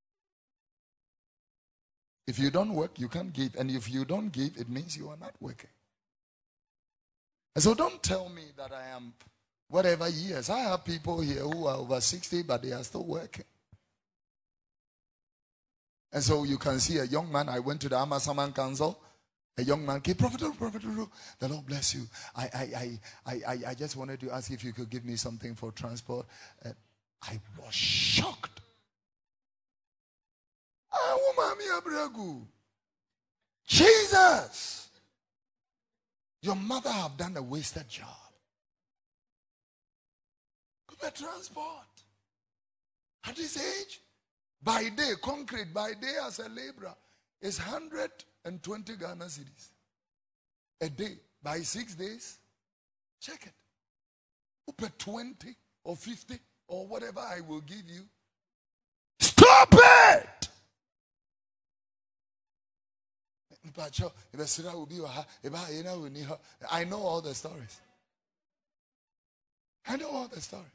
if you don't work, you can't give. And if you don't give, it means you are not working. And so don't tell me that I am whatever years. I have people here who are over sixty, but they are still working. And so you can see a young man. I went to the Amasaman Council. A young man came, Prophet, Prophet, the Lord bless you. I, I, I, I, I just wanted to ask if you could give me something for transport. Uh, I was shocked. Jesus, your mother have done a wasted job. Good transport. At this age, by day, concrete, by day as a laborer, is one hundred twenty Ghana cedis a day. By six days, check it. Up twenty or fifty or whatever I will give you. Stop it! I know all the stories. I know all the stories.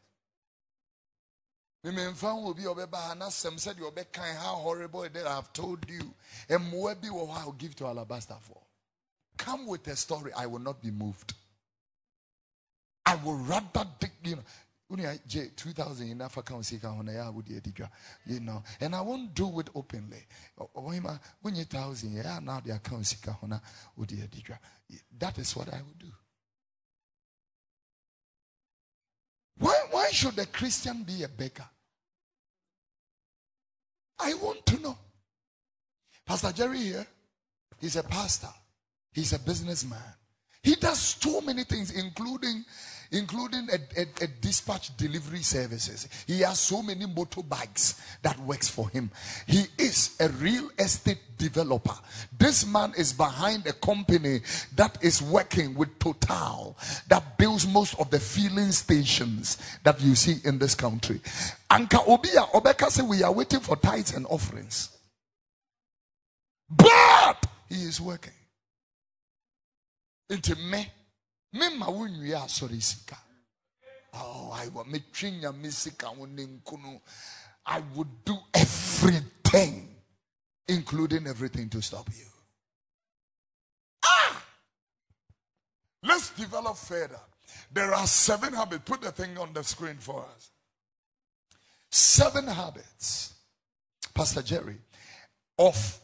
Said you how horrible it is. I have told you. And Moabi will I'll give to Alabaster for. Come with a story. I will not be moved. I will rather dig, you know. two thousand in Africa, you know, and I won't do it openly. When you thousand, yeah, now the account, that is what I would do. Why, why should a Christian be a beggar? I want to know. Pastor Jerry here, he's a pastor. He's a businessman. He does so many things, including including a, a, a dispatch delivery services. He has so many motorbikes that works for him. He is a real estate developer. This man is behind a company that is working with Total, that builds most of the filling stations that you see in this country. Anka Obia Obeka said we are waiting for tithes and offerings. But he is working. Into me. Me ma wunya sorry sika. Oh, I want me trinya misika kunu. I would do everything, including everything to stop you. Ah! Let's develop further. There are seven habits. Put the thing on the screen for us. Seven habits, Pastor Jerry, of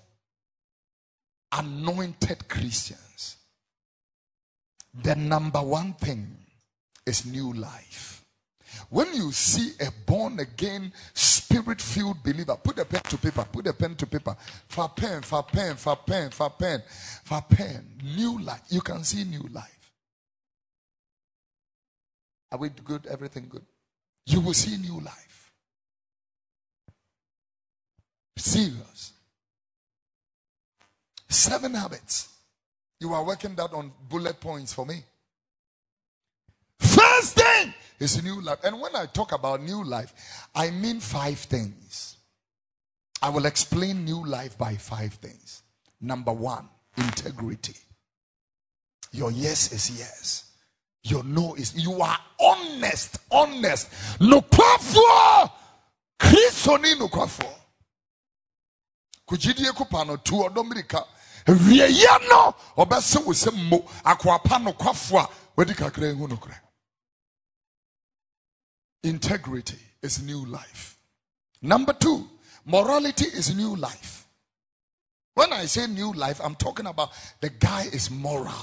anointed Christians. The number one thing is new life. When you see a born again, spirit filled believer, put a pen to paper, put a pen to paper, for pen, for pen, for pen, for pen, for pen, new life. You can see new life. Are we good? Everything good? You will see new life. Serious. Seven habits. You are working that on bullet points for me. First thing is new life. And when I talk about new life, I mean five things. I will explain new life by five things. Number one, integrity. Your yes is yes. Your no is, you are honest, honest. No kwafo. Christoni no kwafo. Kujidie kupano tu odomirika. Rieyano obese wo se mo akwapa no kwafo a wedi kakra hu no kra. Integrity is new life. Number two, morality is new life. When I say new life, I'm talking about the guy is moral.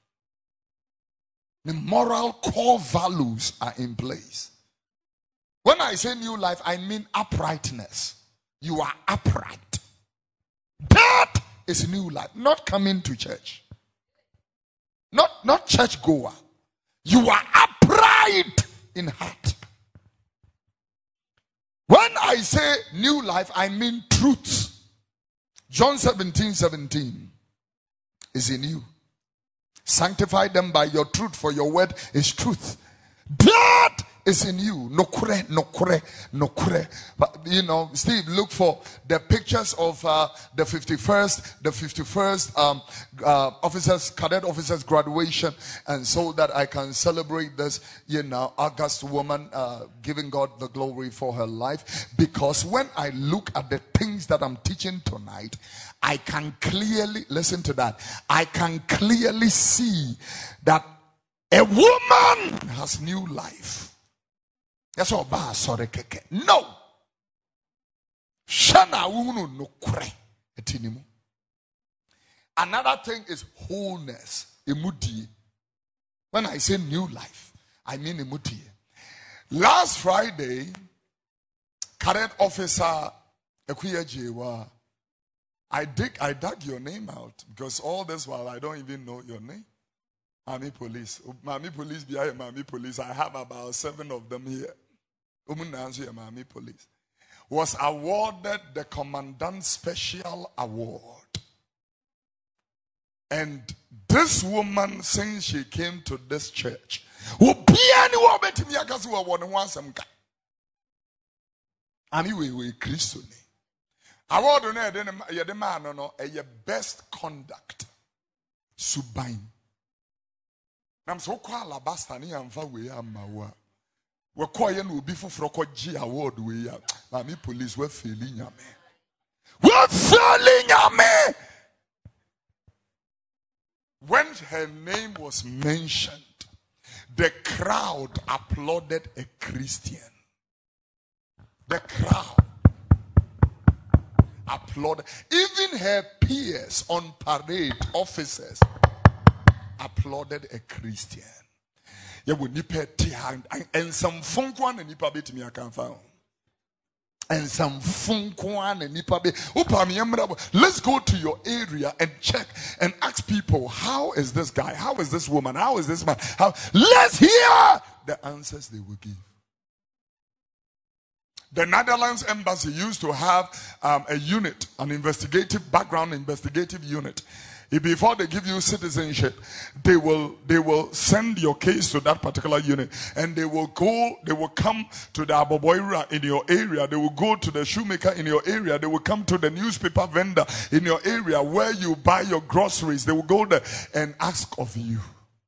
The moral core values are in place. When I say new life, I mean uprightness. You are upright. That is new life. Not coming to church. Not, not church goer. You are upright in heart. When I say new life, I mean truth. John seventeen seventeen is in you. Sanctify them by your truth, for your word is truth. That is in you. No kure, no kure, no kure. But you know, Steve, look for the pictures of uh, the fifty-first, the fifty-first um, uh, officers, cadet officers graduation, and so that I can celebrate this, you know, August woman uh, giving God the glory for her life. Because when I look at the things that I'm teaching tonight, I can clearly listen to that. I can clearly see that a woman has new life. That's all. Sorry, keke. No. Shana wunu no kure etinimu. Another thing is wholeness. Emudi. When I say new life, I mean emudi. Last Friday, cadet officer Ekuya Jewa, I dig, I dug your name out because all this while I don't even know your name. Army police, Army police, behind Army police. I have about seven of them here. Army police was awarded the Commandant Special Award. And this woman, since she came to this church, I mean, we we Christian. Award on the man no a best conduct. Subain. Nam so kwa alabasta ni amfa we amawa. We kwa ye no obi foforo ko gi award we ya. Ma me police we failing nyame. We failing nyame. When her name was mentioned, The crowd applauded a Christian. The crowd applauded. Even her peers on parade, officers, applauded a Christian. Yeah, we nipa hand and some fun kwan and nipa bit me I can found. And some fun kwan and nipa be. Let's go to your area and check and ask people, how is this guy? How is this woman? How is this man? How? Let's hear the answers they will give. The Netherlands embassy used to have um, a unit, an investigative background investigative unit. Before they give you citizenship, they will they will send your case to that particular unit, and they will go, they will come to the aboboira in your area, they will go to the shoemaker in your area, they will come to the newspaper vendor in your area where you buy your groceries. They will go there and ask of you.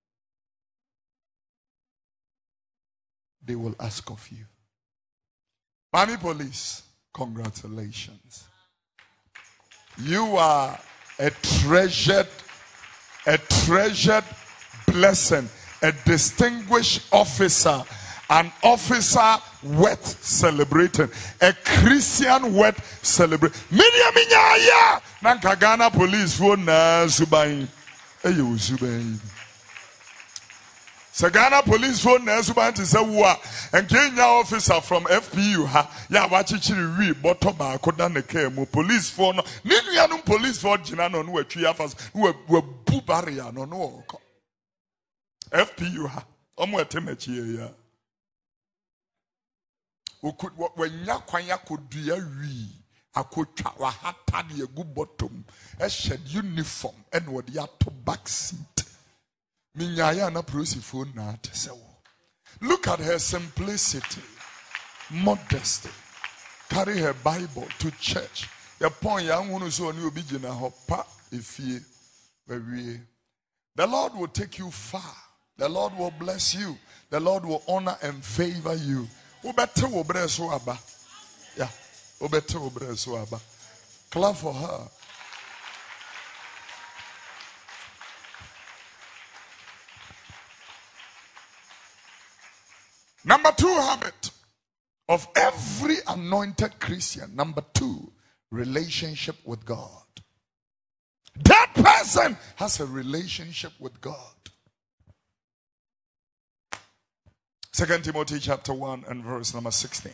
They will ask of you. Miami Police, congratulations. You are a treasured, a treasured blessing, a distinguished officer, an officer worth celebrating, a Christian worth celebrating. Minya minya ya, nanka Ghana Police for na subayin, eyo subayin. So Ghana Police for na subayin to say wa, and Kenya officer from F P U ha, ya wachichiri we bottom ba koda ne kemu police for no, ninu ya num police for jina no no etwi afas, no we bu barrier no no ko. F P U ha, omo etemechi ya. We could when ya kwanya kodua wi akotwa wa hata de egu bottom e shed uniform and wo de ato back seat. Minyaya na prosifo na tesewo. Look at her simplicity, modesty. Carry her Bible to church. The point young one so new begina hopa ifie. The Lord will take you far. The Lord will bless you. The Lord will honor and favor you. Ubete obreso aba. Yeah. Ubete obreso aba. Clap for her. Number two habit of every anointed Christian. Number two, relationship with God. That person has a relationship with God. Second Timothy chapter one and verse number sixteen.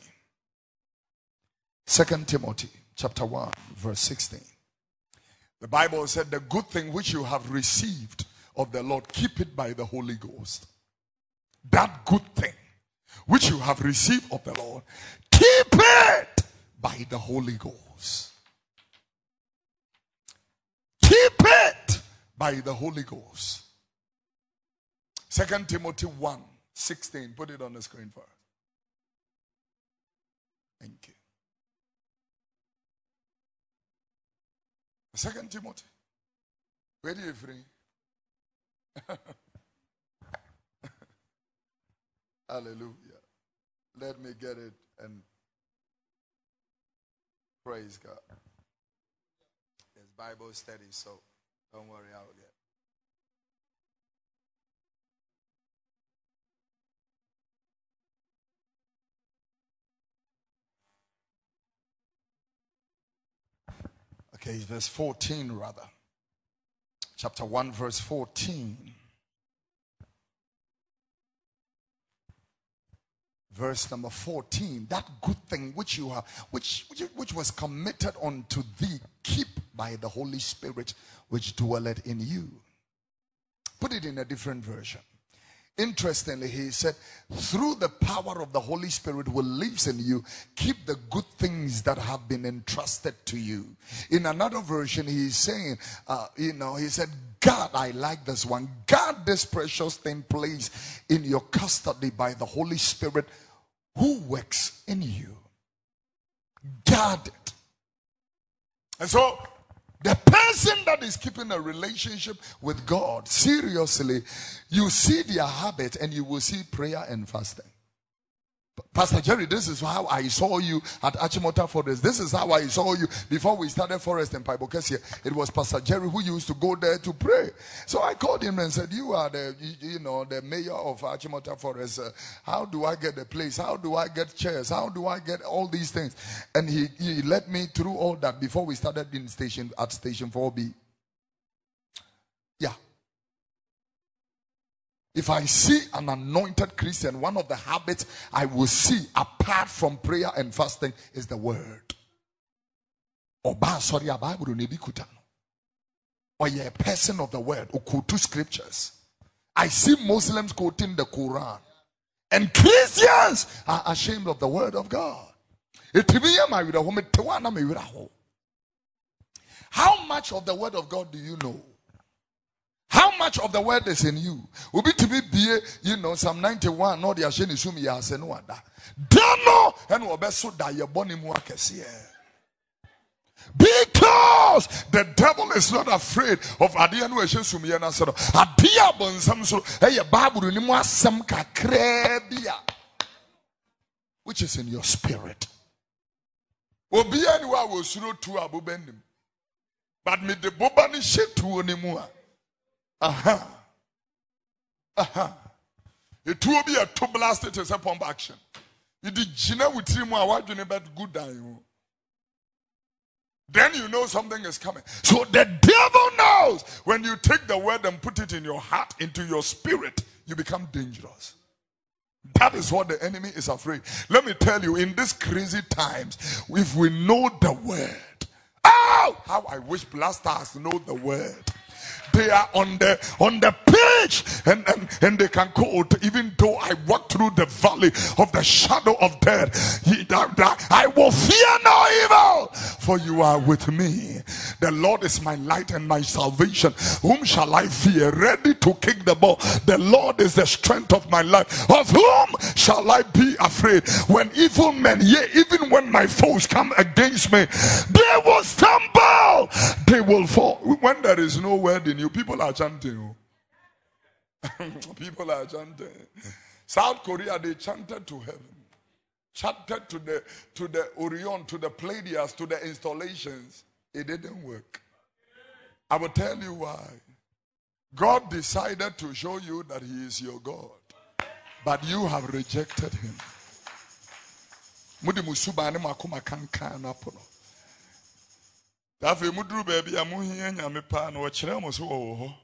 Second Timothy chapter one verse sixteen. The Bible said, the good thing which you have received of the Lord, keep it by the Holy Ghost. That good thing which you have received of the Lord, keep it by the Holy Ghost. Keep it by the Holy Ghost. Second Timothy one sixteen. Put it on the screen for us. Thank you. Second Timothy. Where do you free? Hallelujah. Let me get it and praise God. There's Bible study, so don't worry, I'll get it. Okay, verse fourteen rather. Chapter one, verse fourteen. Verse number fourteen, that good thing which you have, which, which which was committed unto thee, keep by the Holy Spirit which dwelleth in you. Put it in a different version. Interestingly, he said, through the power of the Holy Spirit who lives in you, keep the good things that have been entrusted to you. In another version, he is saying, uh, you know, he said, God, I like this one. God, this precious thing placed in your custody by the Holy Spirit who works in you. Guard it. And so, the person that is keeping a relationship with God, seriously, you see their habit and you will see prayer and fasting. Pastor Jerry, this is how I saw you at Achimota Forest. This is how I saw you before we started Forest and Pibokesia. It was Pastor Jerry who used to go there to pray. So I called him and said, you are the, you, you know, the mayor of Achimota Forest. Uh, how do I get the place? How do I get chairs? How do I get all these things? And he, he led me through all that before we started in station at station four B. Yeah. If I see an anointed Christian, one of the habits I will see apart from prayer and fasting is the word. Oba sorry Bible nebi kutano. Or you're a person of the word who quote two scriptures. I see Muslims quoting the Quran. And Christians are ashamed of the word of God. How much of the word of God do you know? How much of the word is in you? Ubi to be be, you know, Psalm ninety-one, no, the Ashen is whom you are saying, no, Dano, and Obeso da your bonny muakes, because the devil is not afraid of Adianu Eshesumiana Soro. Adia Bonsamso, a Babu Nimwa Samka Krebia, which is in your spirit. Obianwa will throw to Abubenim, but me the Bobani shit to Onimua. Aha. Aha. It will be a two blasted as a pump action. You did Gina with him while you never good dying. Then you know something is coming. So the devil knows when you take the word and put it in your heart, into your spirit, you become dangerous. That is what the enemy is afraid. Let me tell you, in these crazy times, if we know the word, oh, how I wish blasters know the word. They are on the on the page and, and, and they can quote, even though I walk through the valley of the shadow of death, I will fear no evil, for you are with me. The Lord is my light and my salvation. Whom shall I fear? Ready to kick the ball. The Lord is the strength of my life. Of whom shall I be afraid? When evil men, yea, even when my foes come against me, they will stumble, they will fall. When there is no word in you, people are chanting. People are chanting. South Korea, they chanted to heaven, chanted to the to the Orion, to the Pleiades, to the installations. It didn't work. I will tell you why. God decided to show you that He is your God, but you have rejected Him. Dafe mudru baby amuhia nyame pa na wo kire mo so wo ho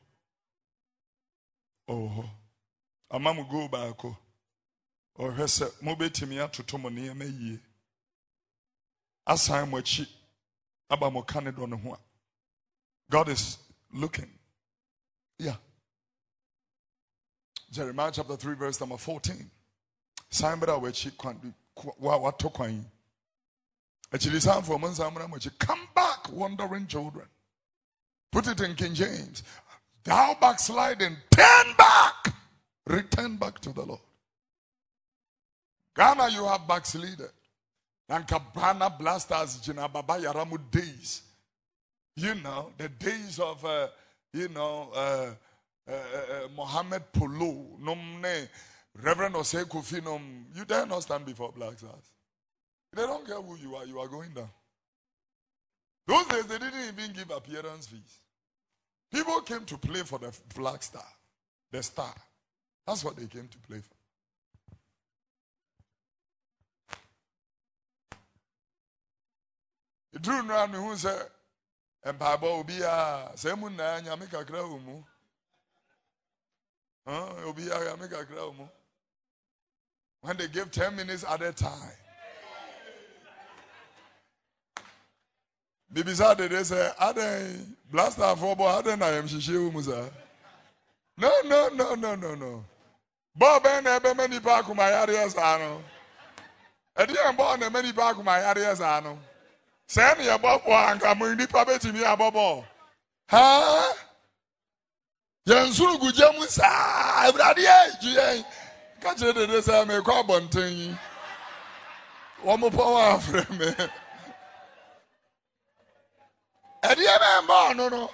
oh amamu go baako o hwese mo betimi atoto mo ne ma yie asan mo achi aba mo kanedo no ho. God is looking. Yeah. Jeremiah chapter three verse number fourteen. Sambra we chi kwan wa wa to kwan. Actually, some for months, come back, wandering children. Put it in King James. Thou backsliding, turn back. Return back to the Lord. Ghana, you have backslided. And Kabana blasters, Jinababa Yaramu days. You know, the days of, uh, you know, uh, uh, uh, Mohammed Polo, Nomne, Reverend Osei Kofi Nom. You dare not stand before black stars. They don't care who you are, you are going down. Those days, they didn't even give appearance fees. People came to play for the flag star, the star. That's what they came to play for. It drew around me who said, and Papa will be a Semun Yamika Kraumu. Huh? Will be a Yamika Kraumu. When they give ten minutes at a time. Bibi said they say, "Ade blaster for boy, ade na yem shishe umuza." No, no, no, no, no, no. Bob and ebe many back my areas ano. Edi en bob na many back my areas ano. Say me about one come in the pabeti me abobo. Ha? Yansuru gujamu sa, everybody eh. Catch it they say me kwa bonten. Omo power frame. No, no, no.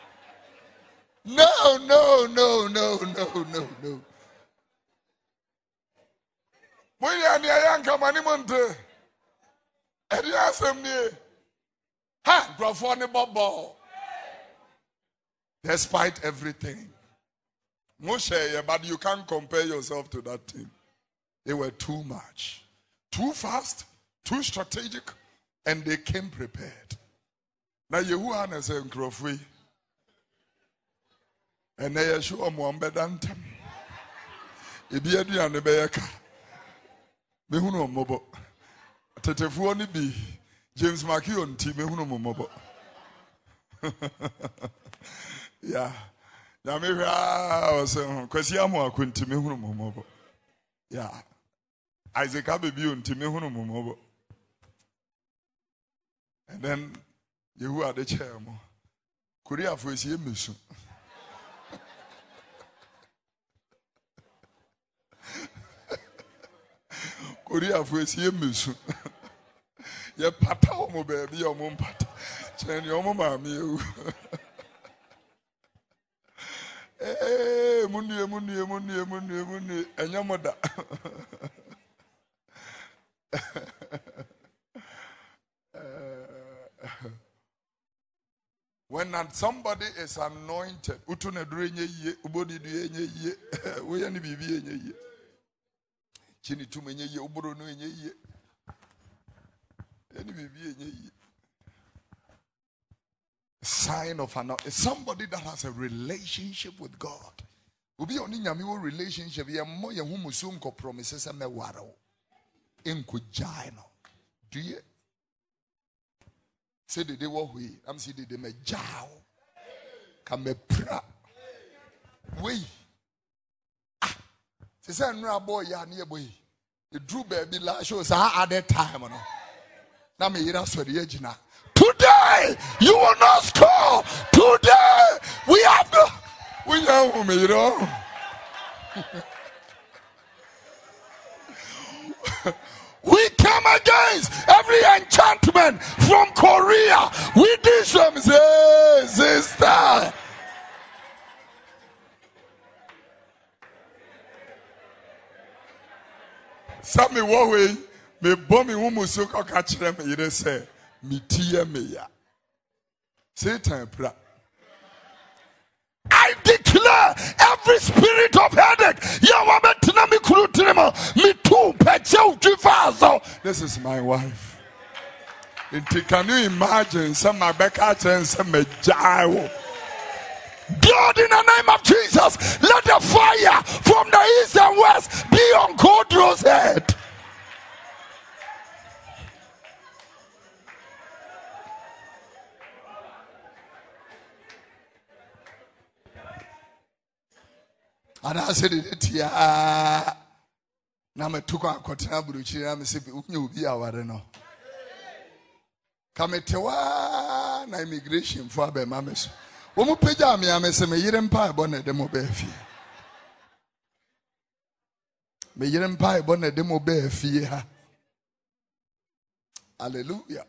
No, no, no, no, no, no, no. When you are near young Kamanimonte, and you ask them near, ha, Grafoni Bobo. Despite everything, Moshe, but you can't compare yourself to that team. They were too much, too fast, too strategic, and they came prepared. Now Yehuan is in Crofree, and they are sure Muambedantam. Ibiadu and the Bayaka. Mehuno Mobo. Tetefuoni be James Makion T. Mehuno Mobo. Yeah. Yamira was Kwesiamo Quinti Mehuno Mobo. Yeah. Isaac Abibu and Timehuno Mobo. And then you are the chairman. Korea for his mission. Korea for his mission. Your pata homo baby, your mom pata. Chen your mama me. Eh, Mundi, Mundi, Mundi, Mundi, Mundi, and your mother. When somebody is anointed, utune durenye ye, ubodi durenye ye, we ani bibi yenye ye. Chini tumenye ye, uboro no yenye ye. Ani bibi yenye ye. Sign of an somebody that has a relationship with God. Ubi oni nyamiwo relationship ye mo ye hu musum ko promises me waro. Enku jaino. Do you? Say the day what we I'm see the day me jao. Ka me pra. We. Ah. Se say nra boy ya na boy. The drew baby la show say at that time no. Na me yira so the agina. Today you will not score. Today we have to we know me, you know. We come against every enchantment from Korea. We do some say, sister. Some me wo we me bomb me umuso ka kire me yire say me tie me ya. Satan pra. I declare every spirit of headache. This is my wife. Can you imagine some Rebecca and some Jairo? God, in the name of Jesus, let the fire from the east and west be on Kodro's head. And I said it here. Now me took a kotena buruchi na me se unye obi aware no. Kametewa na immigration for be ma me so. Wo mu pagya me am se me yire mpa ebo na de mo ba afie. Me yire mpa ebo na de mo ba afie ha. Hallelujah.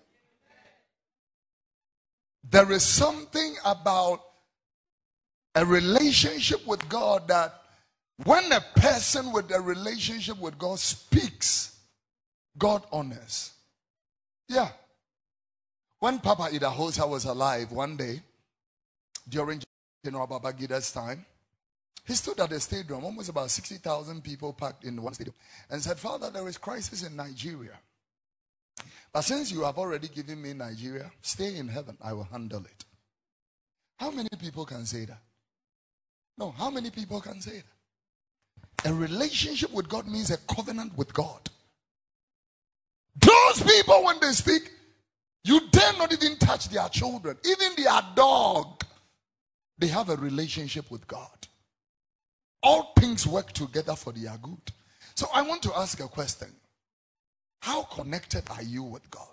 There is something about a relationship with God that when a person with a relationship with God speaks, God honors. Yeah. When Papa Idahosa was alive one day, during General Babagida's time, he stood at the stadium, almost about sixty thousand people packed in one stadium, and said, Father, there is crisis in Nigeria. But since you have already given me Nigeria, stay in heaven, I will handle it. How many people can say that? No, how many people can say that? A relationship with God means a covenant with God. Those people, when they speak, you dare not even touch their children, even their dog. They have a relationship with God. All things work together for their good. So I want to ask a question. How connected are you with God?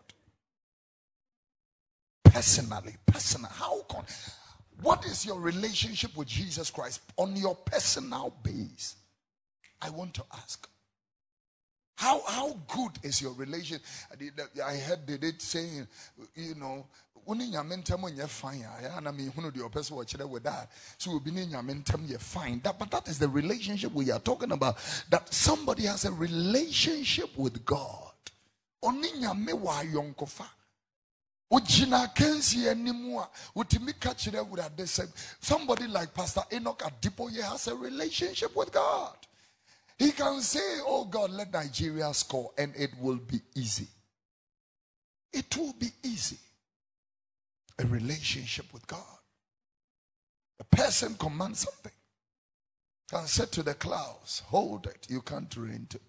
Personally, personal. How con- What is your relationship with Jesus Christ on your personal base? I want to ask. How how good is your relation? I heard they did saying, you know, only Yamentam when you're fine. I mean, who know the person watch with that. So we'll be in Yamentam, you're fine. That, but that is the relationship we are talking about. That somebody has a relationship with God. Only Yamewa Yonkofa. Ujina Kensi anymore. Utimi catch it with at the same. Somebody like Pastor Enoch Adipoye has a relationship with God. He can say, oh God, let Nigeria score, and it will be easy. It will be easy. A relationship with God. The person commands something. Can say to the clouds, hold it, you can't rain today.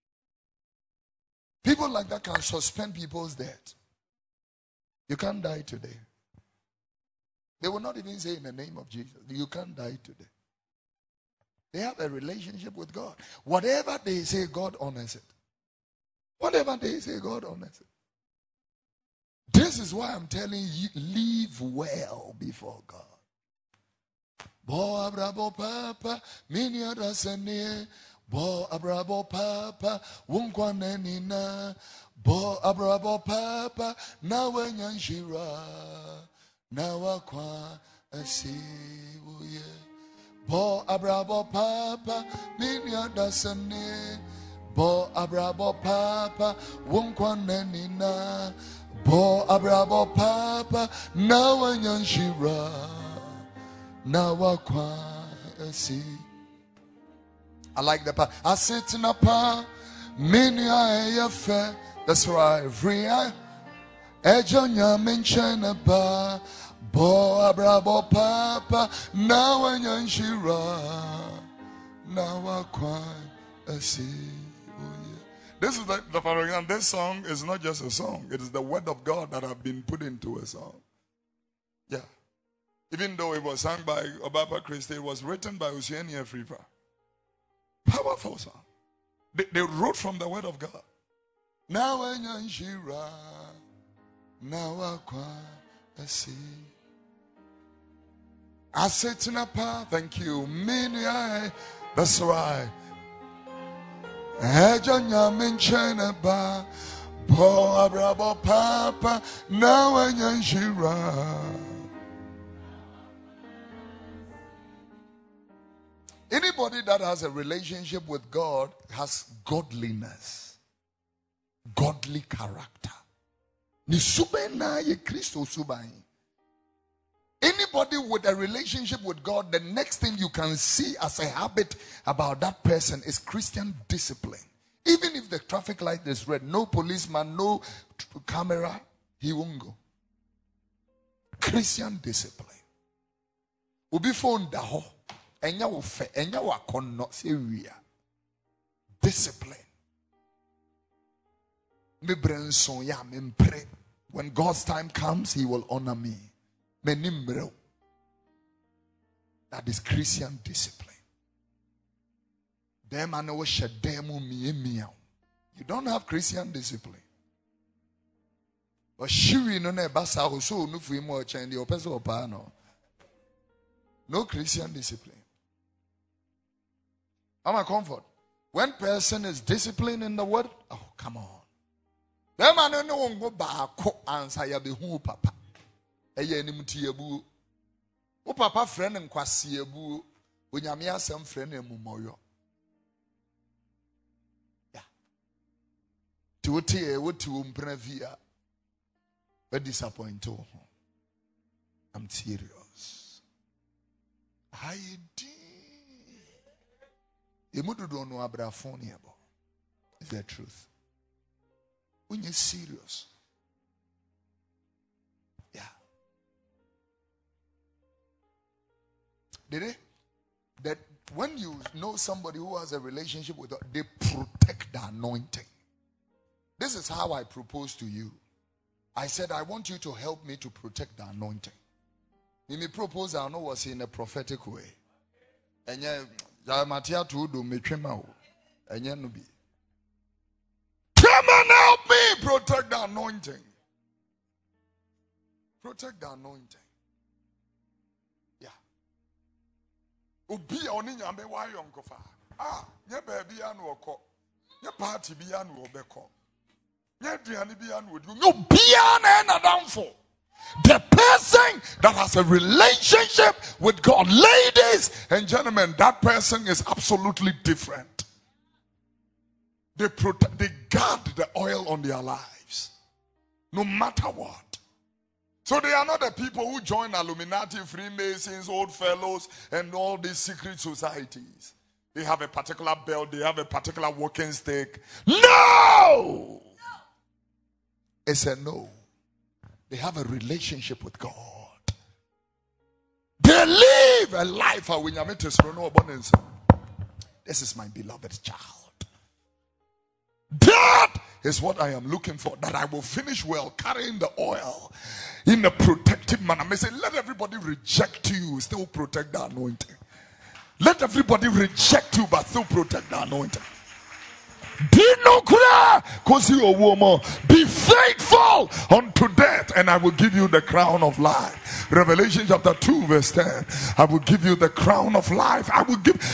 People like that can suspend people's death. You can't die today. They will not even say in the name of Jesus, you can't die today. They have a relationship with God. Whatever they say, God honors it. Whatever they say, God honors it. This is why I'm telling you, live well before God. Bo abrabo papa, minya dasane. Bo abrabo papa, wunkwane nina. Bo abrabo papa, na wenyanshira. Na wakwa asiwuye. Bo abrabo papa, minya dasane. Bo abrabo papa, wunkwane nina. Bo abrabo papa, na wenyanshira. Na wakwa asi. I like the part. I sit in a pa, many I fair. That's right. Free I. Ejonya mention ba. Bo abrabo papa. Now when yanshira. Now I quite see. This is the, the following. This song is not just a song. It is the word of God that have been put into a song. Yeah. Even though it was sung by Obapa Christie, it was written by Usieni Afrifa. Powerful song. They, they wrote from the word of God. Now I Shira, now I see. I said to Napa, thank you. Many I, that's right. Ejonya menchena ba, bo abrabo papa, now I Shira. Anybody that has a relationship with God has godliness, godly character. Anybody with a relationship with God, the next thing you can see as a habit about that person is Christian discipline. Even if the traffic light is red, no policeman, no camera, he won't go. Christian discipline. Ubi phone daho. Discipline. When God's time comes, He will honor me. That is Christian discipline. You don't have Christian discipline. No Christian discipline. I'm a comfort. When person is disciplined in the word, oh come on. Them man no go back answer ya be hu papa. Eye anim tie bu. O papa friend nkwase ebu. Onyame asem friend emumoyo. Yeah. To tie wo ti wo mpra via. Be disappoint o. I'm serious. I did. Emudu don't know abrafoni abo. Is the truth? When you're serious. Yeah. Did they? That when you know somebody who has a relationship with God, they protect the anointing. This is how I propose to you. I said, I want you to help me to protect the anointing. In the proposal, I know was in a prophetic way. And yeah, Matia to do me tremor. And yeah, no be. Come on, help me protect the anointing. Protect the anointing. Yeah. Ubi oni nyambe wa yonkofa. Ah, nye baby anu oko. Nye party bi anu obeko. Nye duane bi anu odu. Nye bia na na damfo. The person that has a relationship with God, ladies and gentlemen, that person is absolutely different. They protect, they guard the oil on their lives, no matter what. So they are not the people who join Illuminati, Freemasons, Old Fellows, and all these secret societies. They have a particular belt, they have a particular walking stick. No! It's a no. They have a relationship with God. They live a life. This is my beloved child. That is what I am looking for. That I will finish well, carrying the oil in a protective manner. I say, let everybody reject you, still protect the anointing. Let everybody reject you, but still protect the anointing. Be faithful unto death, and I will give you the crown of life. Revelation chapter two, verse ten. I will give you the crown of life. I will give.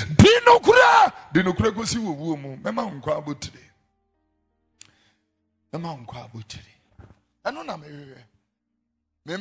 I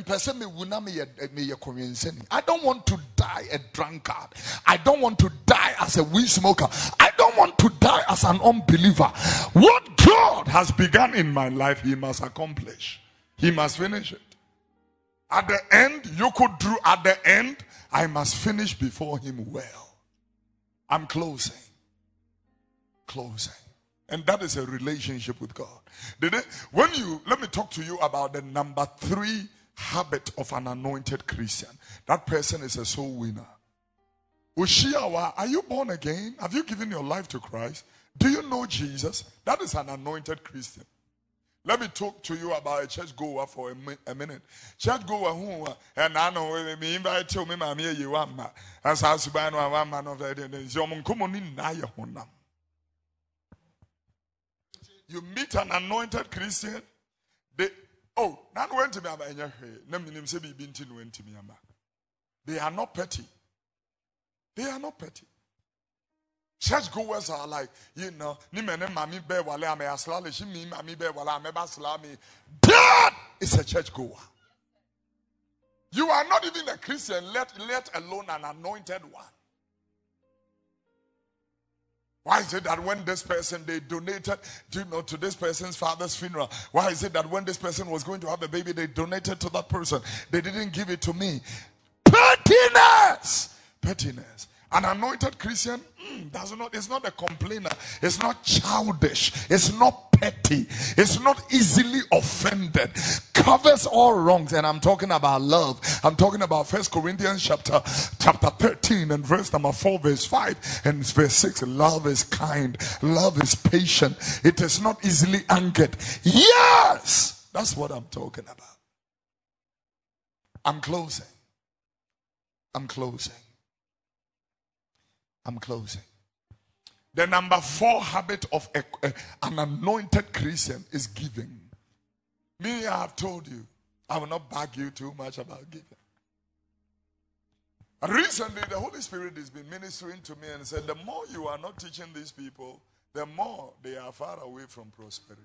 don't want to die a drunkard. I don't want to die as a weed smoker. I don't want to die as an unbeliever. What God has begun in my life, He must accomplish. He must finish it. At the end, you could do at the end, I must finish before Him well. I'm closing. Closing. And that is a relationship with God. Did it? When you, let me talk to you about the number three habit of an anointed Christian. That person is a soul winner. Ushiawa, are you born again? Have you given your life to Christ? Do you know Jesus? That is an anointed Christian. Let me talk to you about a church goer for a, mi- a minute. Church goer who and I know me invite you me mami you amma as asubano wa man of the zomon komoni na ye honam. You meet an anointed Christian, they oh, that went to me about any They are not petty. They are not petty. Church goers are like, you know, that is a church goer. You are not even a Christian, let, let alone an anointed one. Why is it that when this person, they donated, you know, to this person's father's funeral? Why is it that when this person was going to have a baby, they donated to that person? They didn't give it to me. Pettiness! Pettiness. An anointed Christian mm, does not, it's not a complainer. It's not childish. It's not petty. It's not easily offended. Covers all wrongs. And I'm talking about love. I'm talking about First Corinthians chapter, chapter thirteen and verse number four, verse five and verse six. Love is kind. Love is patient. It is not easily angered. Yes! That's what I'm talking about. I'm closing. I'm closing. I'm closing. The number four habit of a, a, an anointed Christian is giving. Me, I have told you, I will not bag you too much about giving. And recently, the Holy Spirit has been ministering to me and said, the more you are not teaching these people, the more they are far away from prosperity.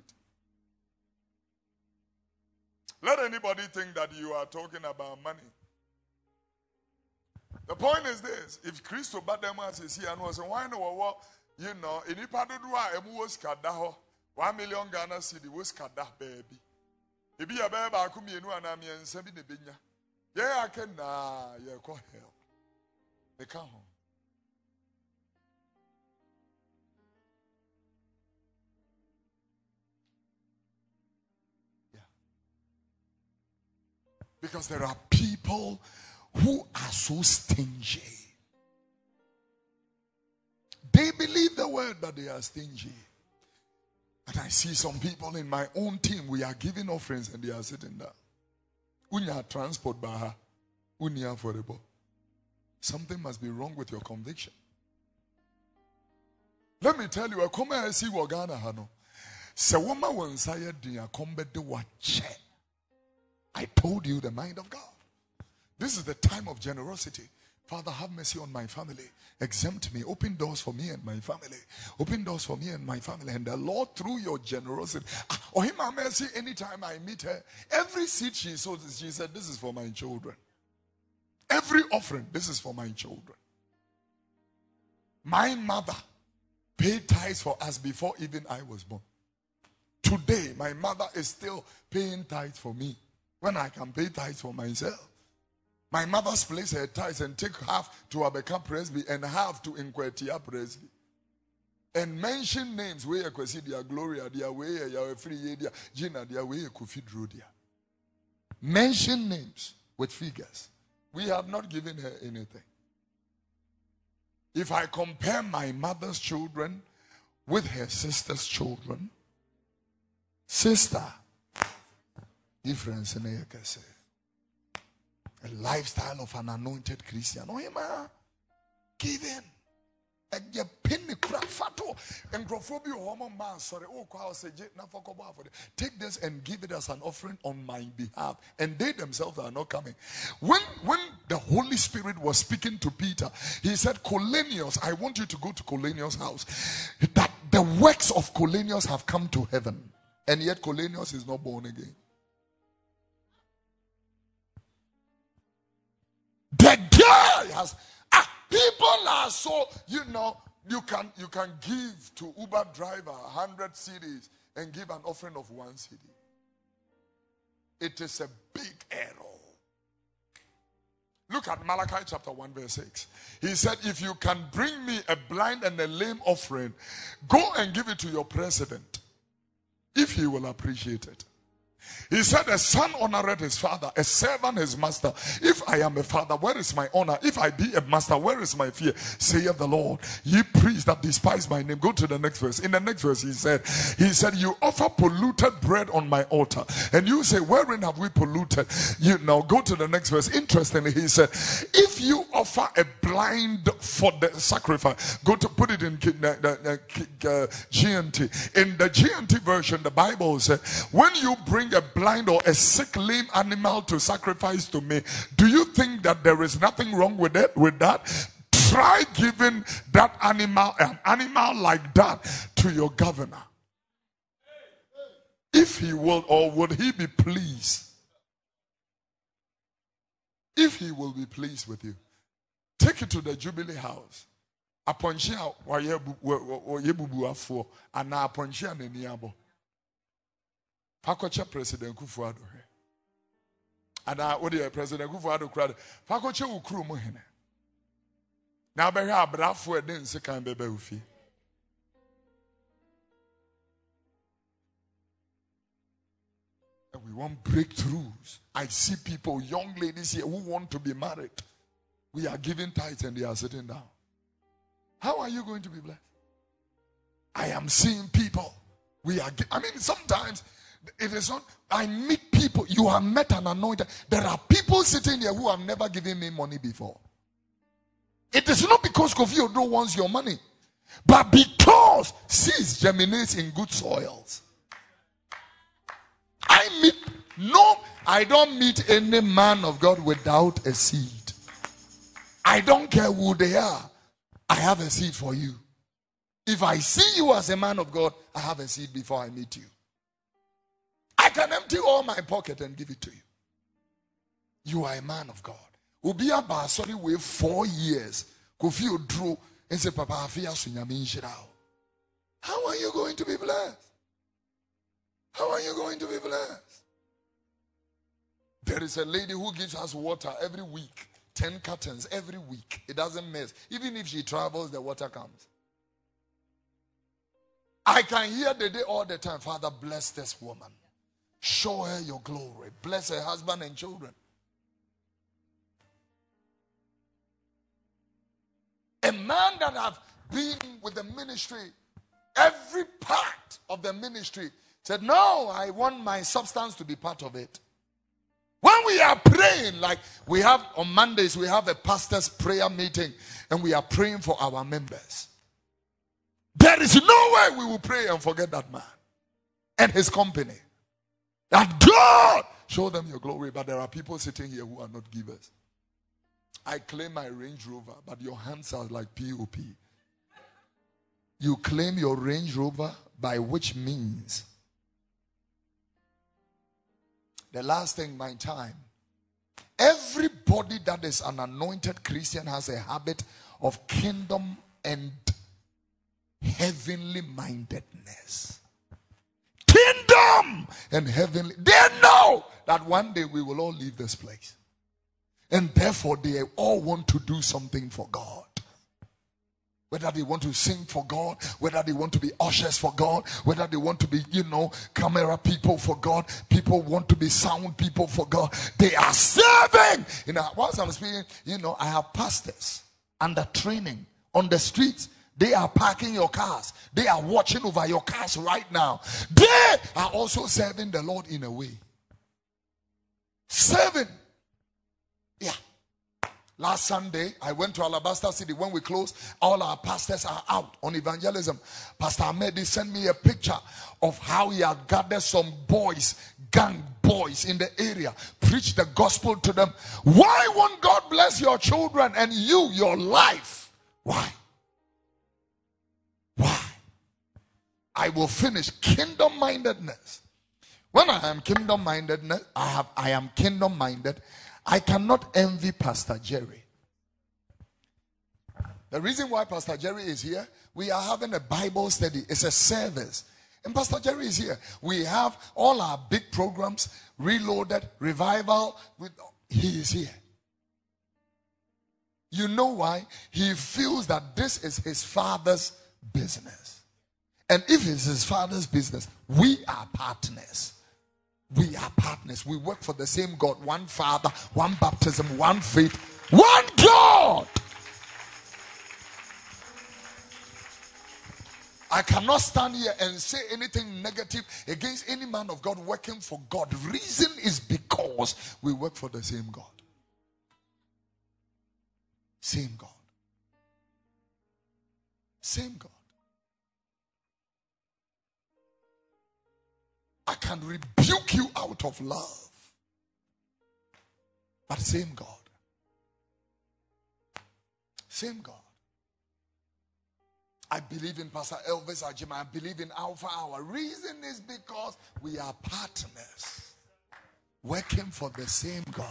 Let anybody think that you are talking about money. The point is this: if Christo Bademas is here and was saying, why no, you know, in Ipadua, Emu was Kadaho, one million Ghana city was Kadah baby. If you a baby, I come in and I'm in Sebi de Binya. Yeah, I can, nah, yeah, call help. They come home. Yeah. Because there are people who are so stingy. They believe the word, but they are stingy. And I see some people in my own team, we are giving offerings and they are sitting there. Unya transport baha, unya affordable. Something must be wrong with your conviction. Let me tell you, a come I see Wagana Hano. Sawama wansaya dia kombe de wache. I told you the mind of God. This is the time of generosity. Father, have mercy on my family. Exempt me. Open doors for me and my family. Open doors for me and my family. And the Lord, through your generosity, oh, him have mercy. Anytime I meet her, every seed she sows, she said, this is for my children. Every offering, this is for my children. My mother paid tithes for us before even I was born. Today, my mother is still paying tithes for me when I can pay tithes for myself. My mother's place her tithes and take half to Abeka Presby and half to Nkwetia Presby. And mention names where you dia Gloria, dia way, ya free dia Gina, dia way, Kofi Drodia. Mention names with figures. We have not given her anything. If I compare my mother's children with her sister's children, sister, difference in a case. A lifestyle of an anointed Christian. Oh, man. Give in. A penny craft fato. And Grophobia homo man. Sorry. Oh, take this and give it as an offering on my behalf. And they themselves are not coming. When, when the Holy Spirit was speaking to Peter, he said, Colenius, I want you to go to Colenius' house. That the works of Colenius have come to heaven. And yet Colenius is not born again. The guy has ah, people are so, you know, you can you can give to Uber driver a hundred cedis and give an offering of one cedi. It is a big error. Look at Malachi chapter one verse six. He said, if you can bring me a blind and a lame offering, go and give it to your president, if he will appreciate it. He said, a son honoreth his father, a servant his master. If I am a father, where is my honor? If I be a master, where is my fear? Saith the Lord. Ye priests that despise my name. Go to the next verse. In the next verse, he said, he said, you offer polluted bread on my altar. And you say, wherein have we polluted? You now go to the next verse. Interestingly, he said, if you offer a blind for the sacrifice, go to put it in the uh, G N T. In the G N T version, the Bible said, when you bring a blind or a sick lame animal to sacrifice to me, do you think that there is nothing wrong with it with that? Try giving that animal an animal like that to your governor, if he will, or would he be pleased? If he will be pleased with you, take it to the Jubilee House. Aponchia wa yebubu afo ana aponchia na niabo. Pakoche President Kufuor. And I would President Kufuor crowd. Pakoche ukru muhene. Now be here brafo e den se kan bebe ufi. And we want breakthroughs. I see people, young ladies here who want to be married. We are giving tithes and they are sitting down. How are you going to be blessed? I am seeing people. We are. I mean, sometimes. It is not, I meet people, you have met an anointed. There are people sitting here who have never given me money before. It is not because Kofi Odro wants your money, but because seeds germinate in good soils. I meet, no, I don't meet any man of God without a seed. I don't care who they are. I have a seed for you. If I see you as a man of God, I have a seed before I meet you. I can empty all my pocket and give it to you. You are a man of God. Ubia Basori wait four years. Kofi Odro and say, Papa, how are you going to be blessed? How are you going to be blessed? There is a lady who gives us water every week. Ten cartons every week. It doesn't mess. Even if she travels, the water comes. I can hear the day all the time. Father, bless this woman. Show her your glory. Bless her husband and children. A man that have been with the ministry, every part of the ministry, said, no, I want my substance to be part of it. When we are praying, like we have on Mondays, we have a pastor's prayer meeting and we are praying for our members. There is no way we will pray and forget that man and his company. That God show them your glory, but there are people sitting here who are not givers. I claim my Range Rover, but your hands are like P O P. You claim your Range Rover by which means? The last thing, my time. Everybody that is an anointed Christian has a habit of kingdom and heavenly mindedness. Kingdom and heavenly. They know that one day we will all leave this place. And therefore they all want to do something for God. Whether they want to sing for God, whether they want to be ushers for God, whether they want to be, you know, camera people for God, people want to be sound people for God. They are serving. You know, once I'm speaking, you know, I have pastors under training on the streets. They are parking your cars. They are watching over your cars right now. They are also serving the Lord in a way. Serving. Yeah. Last Sunday, I went to Alabaster City. When we closed, all our pastors are out on evangelism. Pastor Ahmed sent me a picture of how he had gathered some boys, gang boys in the area, preached the gospel to them. Why won't God bless your children and you, your life? Why? Why? I will finish kingdom-mindedness. When I am kingdom-mindedness, I have I am kingdom-minded. I cannot envy Pastor Jerry. The reason why Pastor Jerry is here, we are having a Bible study. It's a service. And Pastor Jerry is here. We have all our big programs, Reloaded, Revival. With, he is here. You know why? He feels that this is his father's business. And if it's his father's business, we are partners. We are partners. We work for the same God. One Father, one baptism, one faith, one God. I cannot stand here and say anything negative against any man of God working for God. The reason is because we work for the same God. Same God. Same God. I can rebuke you out of love. But same God. Same God. I believe in Pastor Elvis Ajima. I believe in Alpha Hour. Reason is because we are partners. Working for the same God.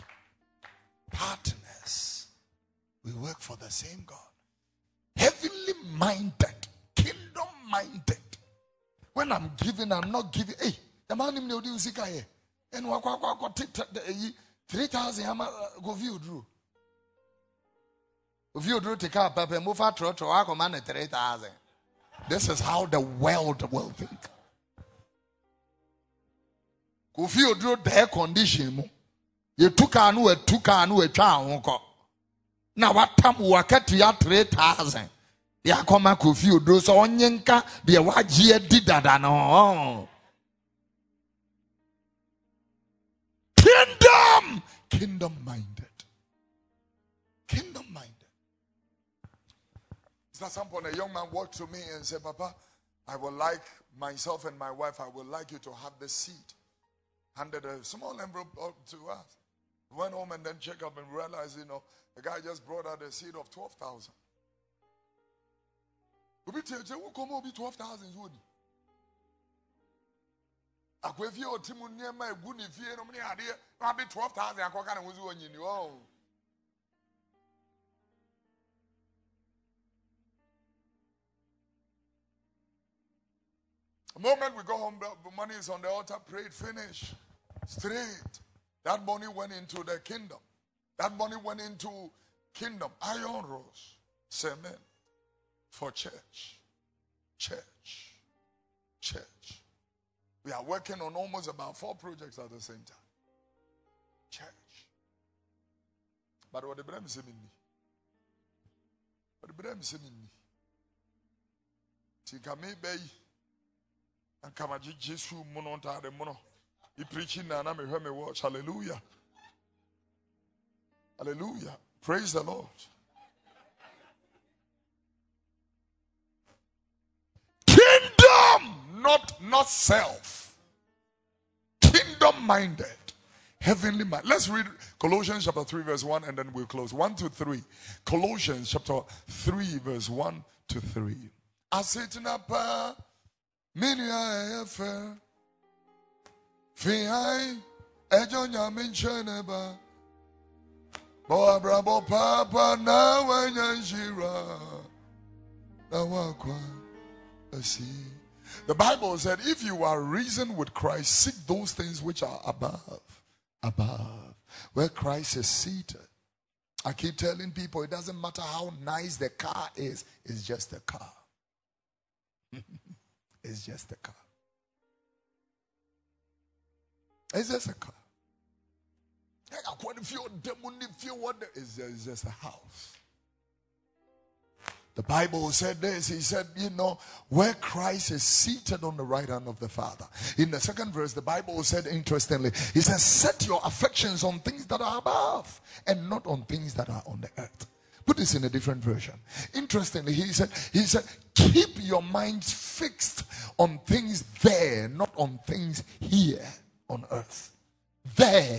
Partners. We work for the same God. Heavenly minded. Kingdom minded. When I'm giving, I'm not giving. Hey, the man in the Usika here. And three thousand go view drew. View drew take up Papa move out to our command at three thousand. This is how the world will think. Go view drew their condition. You took a new, took a new town. Now, what time we get to your three thousand? Ya koma Kofi Oduro so onyenka de wagie didada no. Kingdom, kingdom minded. Kingdom minded. So at some point a young man walked to me and said, "Papa, I would like myself and my wife, I would like you to have the seed." Handed a small envelope to us. Went home and then checked up and realized, you know, the guy just brought out a seed of twelve thousand. Who come over twelve thousand? I go if you Timun near my good if you know me idea, I'll be twelve thousand. I can't was when you know. The moment we go home, the money is on the altar, prayed, finish. Straight. That money went into the kingdom. That money went into kingdom. Iron rose. Cement. For church, church, church. We are working on almost about four projects at the same time. Church. But what the brand is in me? What the brand is in me? Tika me bay. And kamaji Jesu mononta de mono. He preaching na na me hear me watch. Hallelujah. Hallelujah. Praise the Lord. Kingdom, not, not self. Kingdom minded. heavenly mind. Let's read Colossians chapter three verse one and then we'll close. one to three. Colossians chapter three verse one to three. Asetinapa minia efe fiai ejonya mincheneba bo abrabo papa na wanyanjira na wakwa asi. The Bible said, if you are risen with Christ, seek those things which are above. Above. Where Christ is seated. I keep telling people, it doesn't matter how nice the car is. It's just a car. It's just a car. It's just a car. It's just a house. The Bible said this. He said, you know, where Christ is seated on the right hand of the Father. In the second verse, the Bible said, interestingly, he says, set your affections on things that are above and not on things that are on the earth. Put this in a different version. Interestingly, he said, he said, keep your minds fixed on things there, not on things here on earth. There.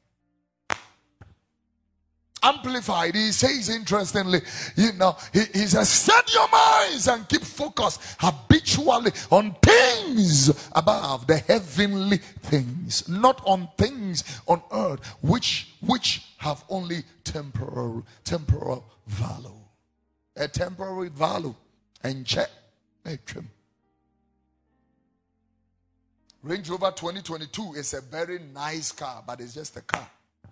Amplified, he says interestingly, you know, he, he says, set your minds and keep focused habitually on things above, the heavenly things, not on things on earth, which which have only temporal temporal value. A temporary value. And check. Range Rover twenty twenty-two is a very nice car, but it's just a car.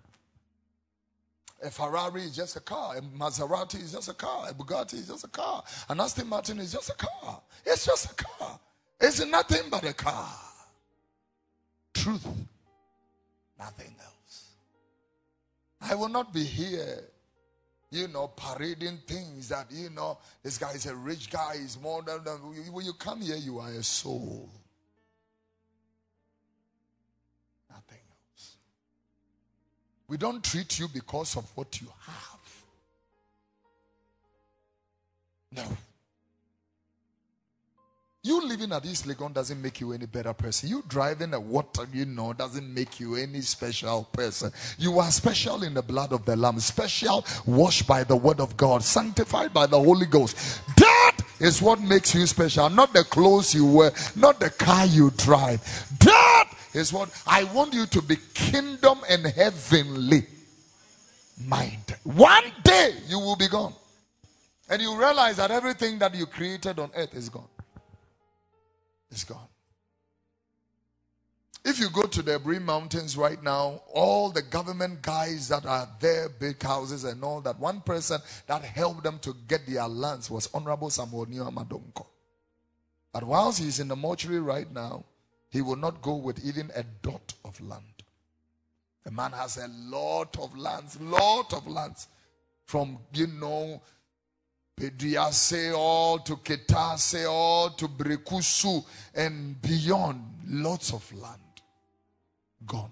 A Ferrari is just a car. A Maserati is just a car. A Bugatti is just a car. An Aston Martin is just a car. It's just a car. It's nothing but a car. Truth. Nothing else. I will not be here, you know, parading things that, you know, this guy is a rich guy. He's more than... When you come here, you are a soul. Nothing else. We don't treat you because of what you have. No. You living at East Legon doesn't make you any better person. You driving a water, you know, doesn't make you any special person. You are special in the blood of the Lamb. Special, washed by the word of God. Sanctified by the Holy Ghost. That is what makes you special. Not the clothes you wear. Not the car you drive. That is what I want you to be kingdom and heavenly minded. One day you will be gone. And you realize that everything that you created on earth is gone. It's gone. If you go to the Ebri Mountains right now, all the government guys that are there, big houses and all that, one person that helped them to get their lands was Honorable Samuel Amadonko. But whilst he's in the mortuary right now, he will not go with even a dot of land. The man has a lot of lands, lot of lands. From, you know, Pediase all to Ketase all to Brekusu and beyond. Lots of land. Gone.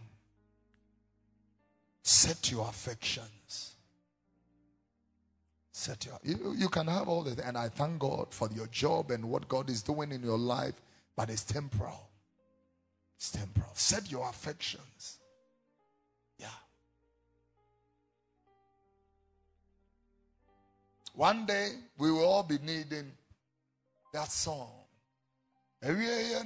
Set your affections. Set your... You, you can have all that. And I thank God for your job and what God is doing in your life. But it's temporal. It's temporal. Set your affections. Yeah. One day, we will all be needing that song. There.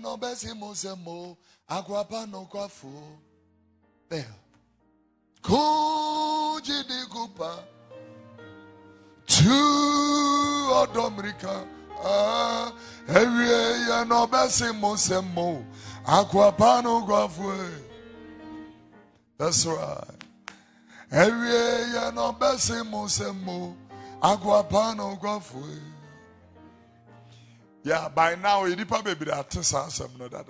Kujidikupa to Odomrika. Ah, Ewie no besi mosemo. Aquapano guafwe. That's right. Ewie no besi mosemo. Aquapano guafwe. Yeah, by now, you did probably be that some no dada.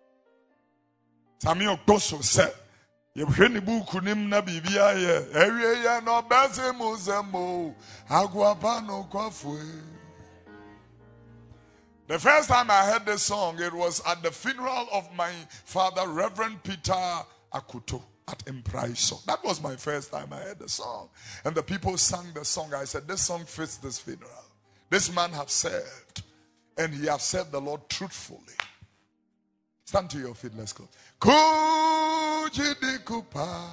Samio Toso said, you bring the book kunim na bibia ye. Ewie no besi mosemo. Aquapano guafwe. The first time I heard this song, it was at the funeral of my father, Reverend Peter Akuto at Impraiso. That was my first time I heard the song. And the people sang the song. I said, this song fits this funeral. This man has served. And he has served the Lord truthfully. Stand to your feet, let's go. Could Kujidi Kupa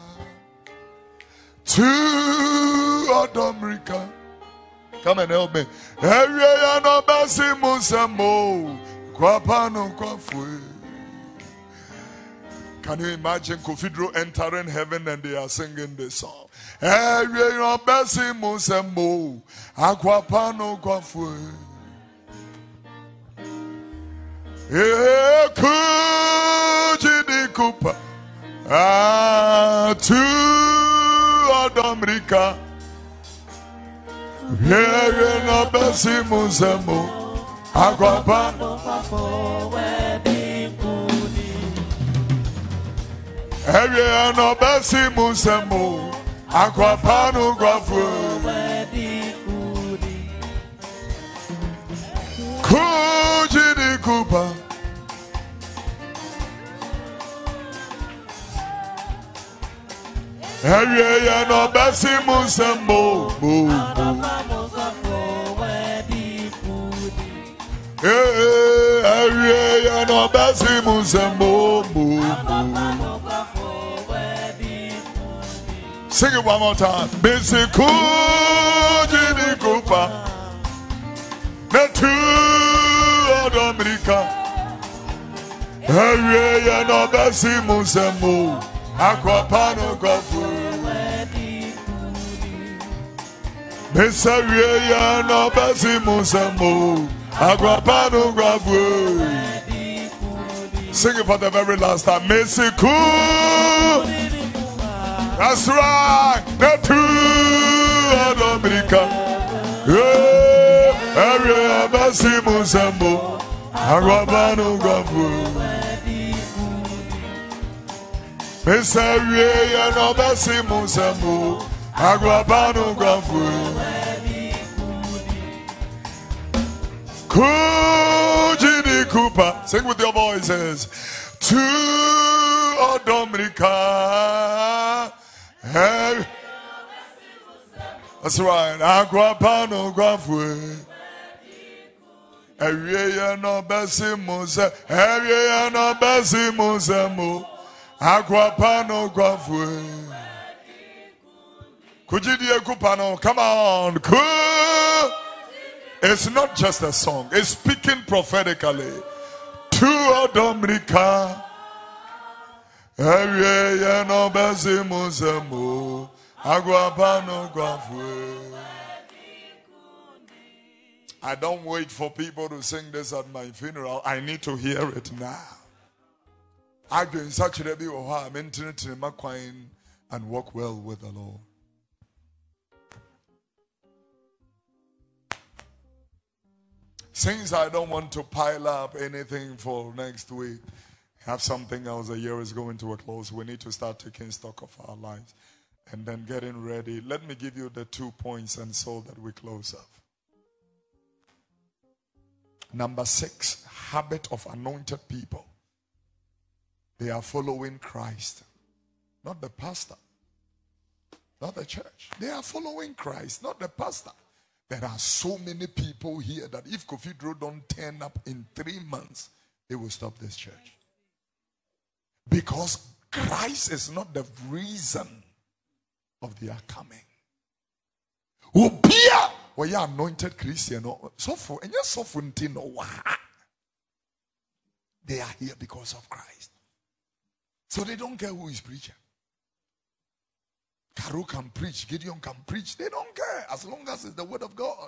to Odomrika. Come and help me. Area no basi musamo kwapano kwafwe. Can you imagine Cathedral entering heaven and they are singing this song? Area no basi musamo akwapano kwafwe. E kujidi kupa ah tu Odomrika. Here no basi musemo akwapa Here no basi musemo akwapa no gwafu Kujidi kupa Here no basi musemo Eh, eh, no basi musemo. Sing it one more time. Bisi kujidi kupa na tu Odomrika. Eh, no basi musemo. Akwapano kwafu. Bisi eh, no basi musemo. Aguapano Gravu. Sing it for the very last time. Mexico. That's right. The two Odomrika. Area Basimu Sambo. Aguapano Gravu. Miss Area no Basimu Sambo. Aguapano Gravu. Kujidi Kupa. Sing with your voices. To Odomrika. That's right. Aguapano Guafwe. Area no besimus. Area no besimus. Aguapano Guafwe. Kujidi Kupano. Come on. Ku. It's not just a song, it's speaking prophetically. To Odomrika. Area no besimusemo. Aguapano guafwe. I don't wait for people to sing this at my funeral. I need to hear it now. I've been such a baby or I'm entering my coin and walk well with the Lord. Since I don't want to pile up anything for next week, have something else. A year is going to a close. We need to start taking stock of our lives and then getting ready. Let me give you the two points and so that we close up. Number six, habit of anointed people. They are following Christ, not the pastor, not the church. They are following Christ, not the pastor. There are so many people here that if Cathedral don't turn up in three months, they will stop this church. Because Christ is not the reason of their coming. Ubia, where you anointed Christian, so for and you're so for they are here because of Christ. So they don't care who is preaching. Karu can preach, Gideon can preach. They don't care as long as it's the word of God.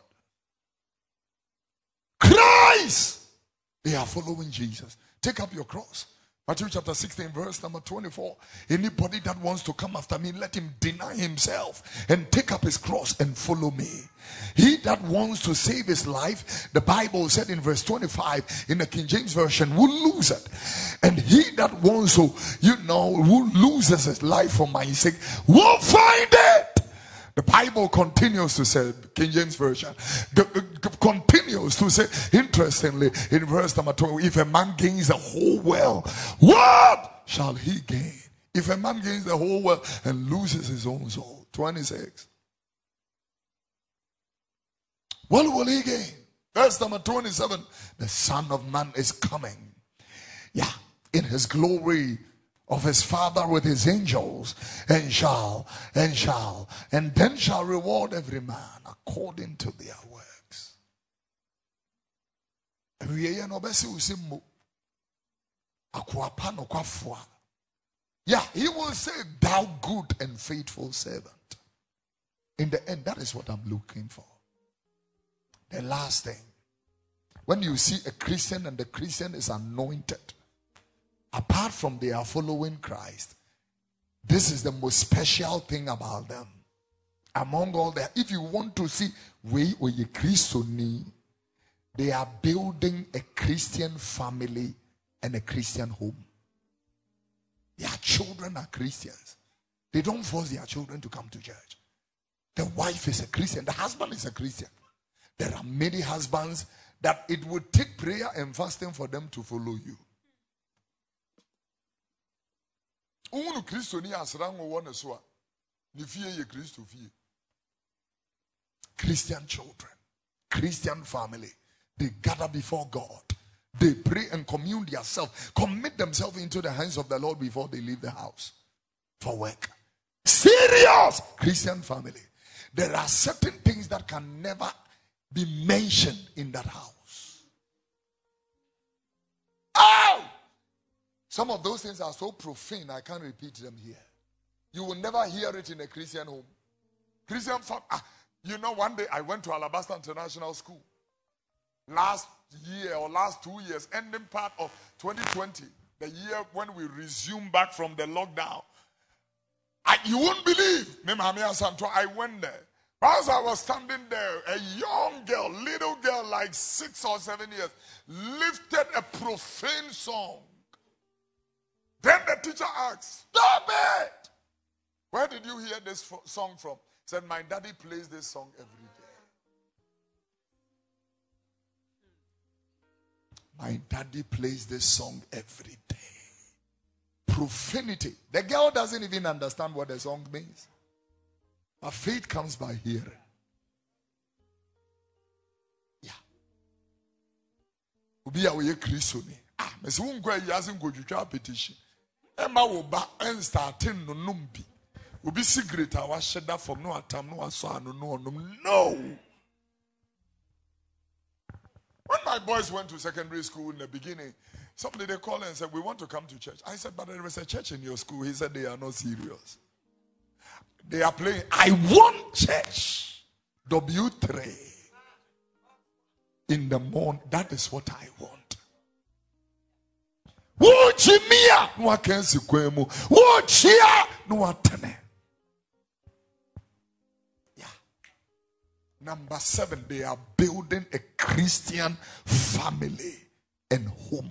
Christ! They are following Jesus. Take up your cross. Matthew chapter sixteen, verse number twenty-four. Anybody that wants to come after me, let him deny himself and take up his cross and follow me. He that wants to save his life, the Bible said in verse twenty-five in the King James Version, will lose it. And he that wants to, you know, who loses his life for my sake, will find it. The Bible continues to say, King James Version, the, the, continues to say, interestingly, in verse number twelve, if a man gains the whole world, what shall he gain? If a man gains the whole world and loses his own soul. twenty-six. What will he gain? Verse number twenty-seven, the Son of Man is coming. Yeah, in his glory of his Father with his angels, and shall, and shall, and then shall reward every man according to their works. Yeah, he will say, thou good and faithful servant. In the end, that is what I'm looking for. The last thing, when you see a Christian and the Christian is anointed, apart from they are following Christ, this is the most special thing about them. Among all that, if you want to see we or ye Christian, they are building a Christian family and a Christian home. Their children are Christians. They don't force their children to come to church. The wife is a Christian. The husband is a Christian. There are many husbands that it would take prayer and fasting for them to follow you. Christian children, Christian family, they gather before God. They pray and commune themselves, commit themselves into the hands of the Lord before they leave the house for work. Serious Christian family. There are certain things that can never be mentioned in that house. Oh! Some of those things are so profane, I can't repeat them here. You will never hear it in a Christian home. Christian family. Ah, you know, one day I went to Alabaster International School. Last year or last two years, ending part of twenty twenty, the year when we resumed back from the lockdown. I, you won't believe, I went there. As I was standing there, a young girl, little girl like six or seven years, lifted a profane song. Then the teacher asked, stop it! Where did you hear this fo- song from? Said, my daddy plays this song every day. My daddy plays this song every day. Profanity. The girl doesn't even understand what the song means. But faith comes by hearing. Yeah. Ubi awe Christian. Ah, mesi unkwa yasin kujutwa petition. Emma wo ba en starting no numbi. Ubi cigarette awa sheda from no atam no aso anu no onum. No. When my boys went to secondary school in the beginning, somebody they called and said, we want to come to church. I said, but there is a church in your school. He said, they are not serious. They are playing, I want church. W three. In the morning. That is what I want. Wo chimia no akensi kwemu. Wo chia no atene. Yeah. Number seven, they are building a Christian family and home.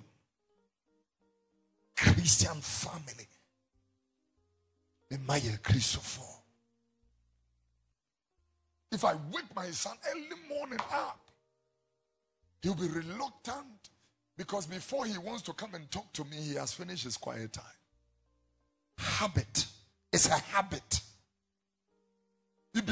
Christian family. The Maya Christopher. If I wake my son early morning up, he'll be reluctant because before he wants to come and talk to me, he has finished his quiet time. Habit. It's a habit. I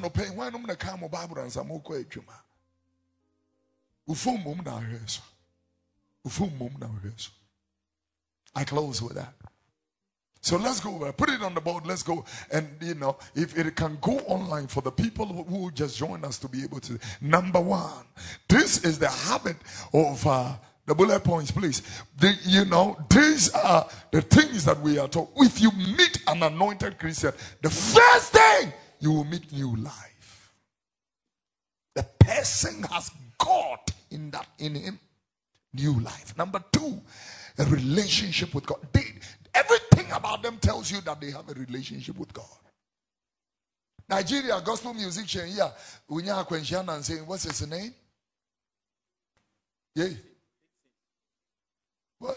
close with that. So let's go, uh, put it on the board, let's go. And you know, if it can go online for the people who, who just join us to be able to. Number one, this is the habit of uh, the bullet points, please. The, you know, these are the things that we are taught. If you meet an anointed Christian, the first thing you will meet new life. The person has God in that in him, new life. Number two, a relationship with God. They, everything about them tells you that they have a relationship with God. Nigeria gospel musician here, Unya Kwenchiana, and saying, what's his name? Yeah. What?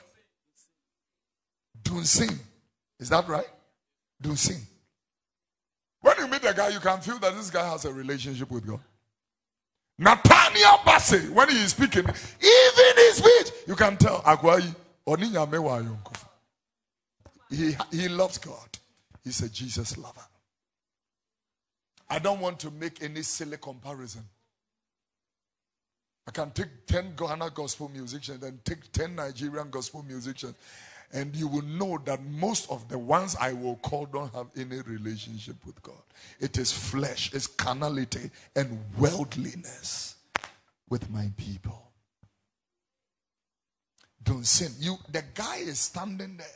Dunsin. Is that right? Dunsin. When you meet a guy, you can feel that this guy has a relationship with God. Nathaniel Bassey, when he is speaking, even his speech, you can tell. He, he loves God. He's a Jesus lover. I don't want to make any silly comparison. I can take ten Ghana gospel musicians and take ten Nigerian gospel musicians And you will know that most of the ones I will call don't have any relationship with God. It is flesh, it's carnality, and worldliness with my people. Don't sin. You, the guy is standing there.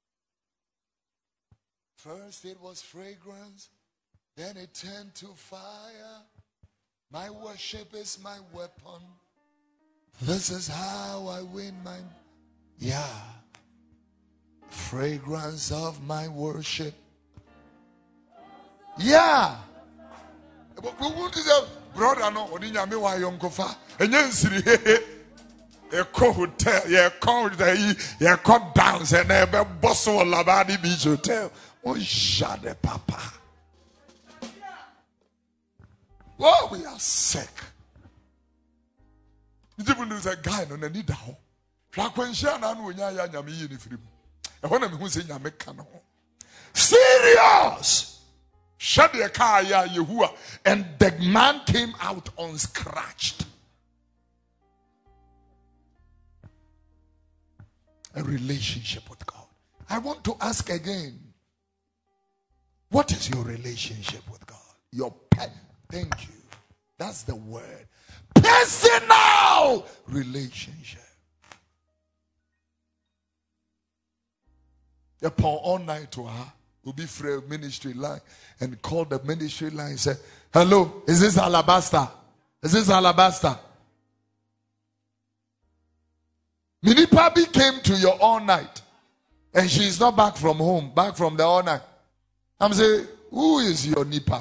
First it was fragrance, then it turned to fire. My worship is my weapon. This is how I win my... Yeah. Fragrance of my worship. Yeah. But we want to say, brother, no, odinya me wa yonkofa. Enye nsiri hehe. E ko hotel, ye ko hotel, ye ko dance, and e be boss o Labadi Beach Hotel. Oh, jade papa. Oh, we are sick. Even there's a guy no na need down. Rakwenshia na no nya ya nyame yi ni firi. E ho na me hu se nyame ka no. Serious. Shade ka ya Yehua, and the man came out unscratched. A relationship with God. I want to ask again. What is your relationship with God? Your pet. Thank you. That's the word. Personal relationship. Upon all night to her, will be free ministry line and call the ministry line and say, hello, is this Alabaster? Is this Alabaster? Minipabi came to your all night and she is not back from home, back from the all night. I'm saying, who is your Nipa?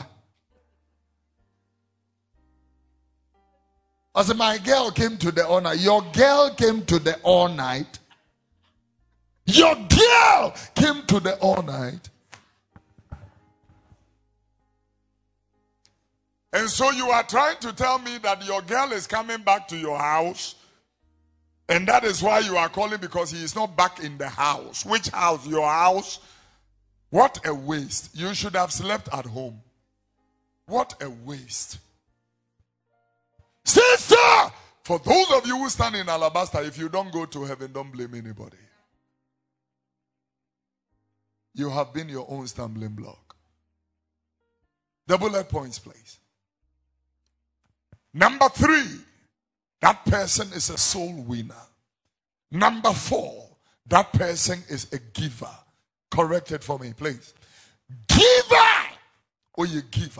I said, my girl came to the all night. Your girl came to the all night. Your girl came to the all night. And so you are trying to tell me that your girl is coming back to your house. And that is why you are calling, because he is not back in the house. Which house? Your house? What a waste. You should have slept at home. What a waste. Sister! For those of you who stand in Alabaster, if you don't go to heaven, don't blame anybody. You have been your own stumbling block. The bullet points, please. Number three, that person is a soul winner. Number four, that person is a giver. Correct it for me, please. Giver! Or you giver.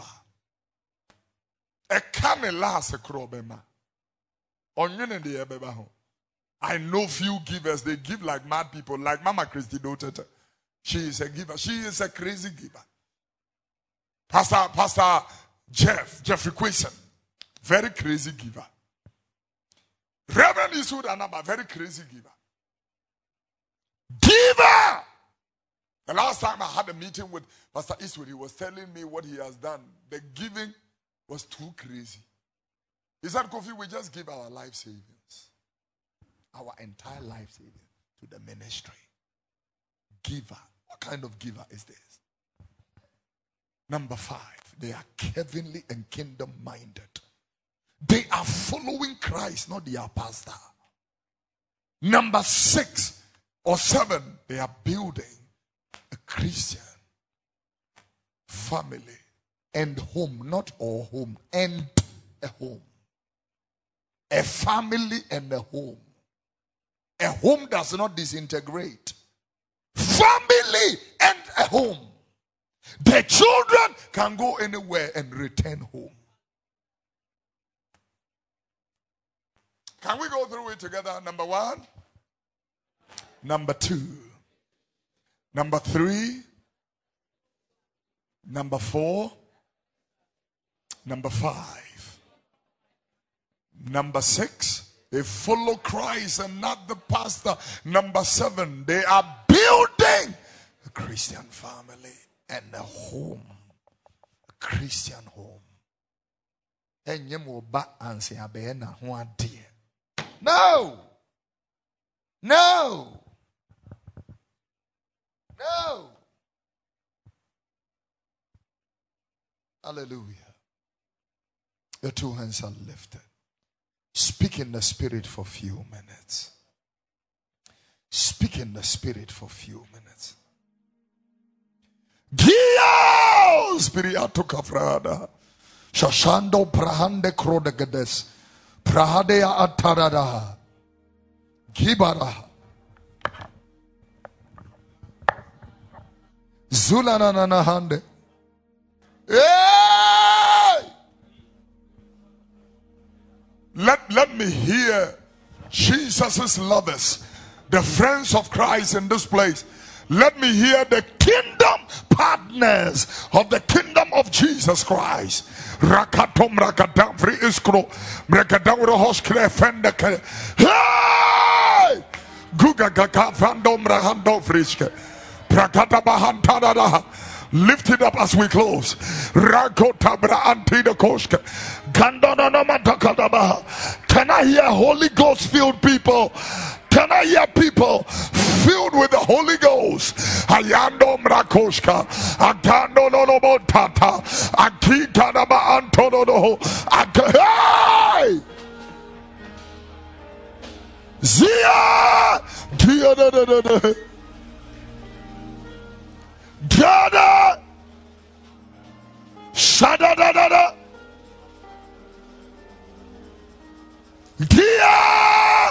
A can last a crobema. I know few givers, they give like mad people, like Mama Christy Dotete. She is a giver. She is a crazy giver. Pastor, Pastor Jeff, Jeffrey Quayson, very crazy giver. Reverend Eastwood Anaba, very crazy giver. Giver! The last time I had a meeting with Pastor Eastwood, he was telling me what he has done. The giving was too crazy. He said, Kofi, we just give our life savings. Our entire life savings to the ministry. Giver. What kind of giver is this? Number five, they are heavenly and kingdom minded. They are following Christ, not their pastor. Number six or seven, they are building a Christian family and home, not all home, and a home. A family and a home. A home does not disintegrate. Family and a home. The children can go anywhere and return home. Can we go through it together? Number one. Number two. Number three. Number four. Number five. Number six. They follow Christ and not the pastor. Number seven. They are building a Christian family and a home. A Christian home. No. No. No. Hallelujah. Your two hands are lifted. Speak in the spirit for a few minutes. Speak in the spirit for a few minutes. Gia spiriato kafrada. Shashando prahande krodegedes. Prahadea atarada. Gibara. Zulanana hande. Hey! Let, let me hear Jesus' lovers, the friends of Christ in this place. Let me hear the kingdom partners of the kingdom of Jesus Christ. Rakatom rakadam free iskro. Mrekadawro hoskre fendeke. Hey! Guga gaka fandom rahando friske. Prakata bahantadada. Lift it up as we close. Rakotabra antida koshke. Can I hear Holy Ghost filled people? Can I hear people filled with the Holy Ghost? Ayando mrakoshka. Agando no motata. Akita naba antono no. Hey! Zia! Dia da da da da. Gada! Shada da da da! Dia!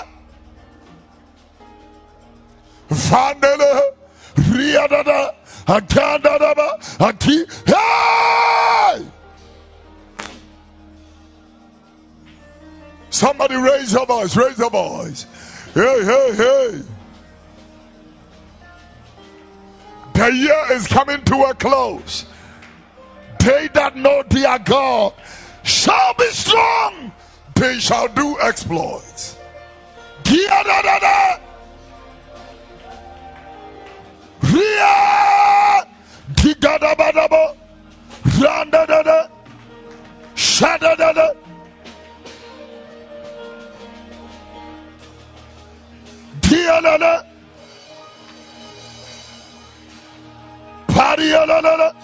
Vandele! Ria da da! Akanda da ba! Aki! Hey! Somebody raise your voice, raise your voice. Hey, hey, hey! The year is coming to a close. They that know their God shall be strong. They shall do exploits. Dia da da da. Ria. Diga da ba da ba. Randa da da. Shada da da. Dia da da. Paria la la la.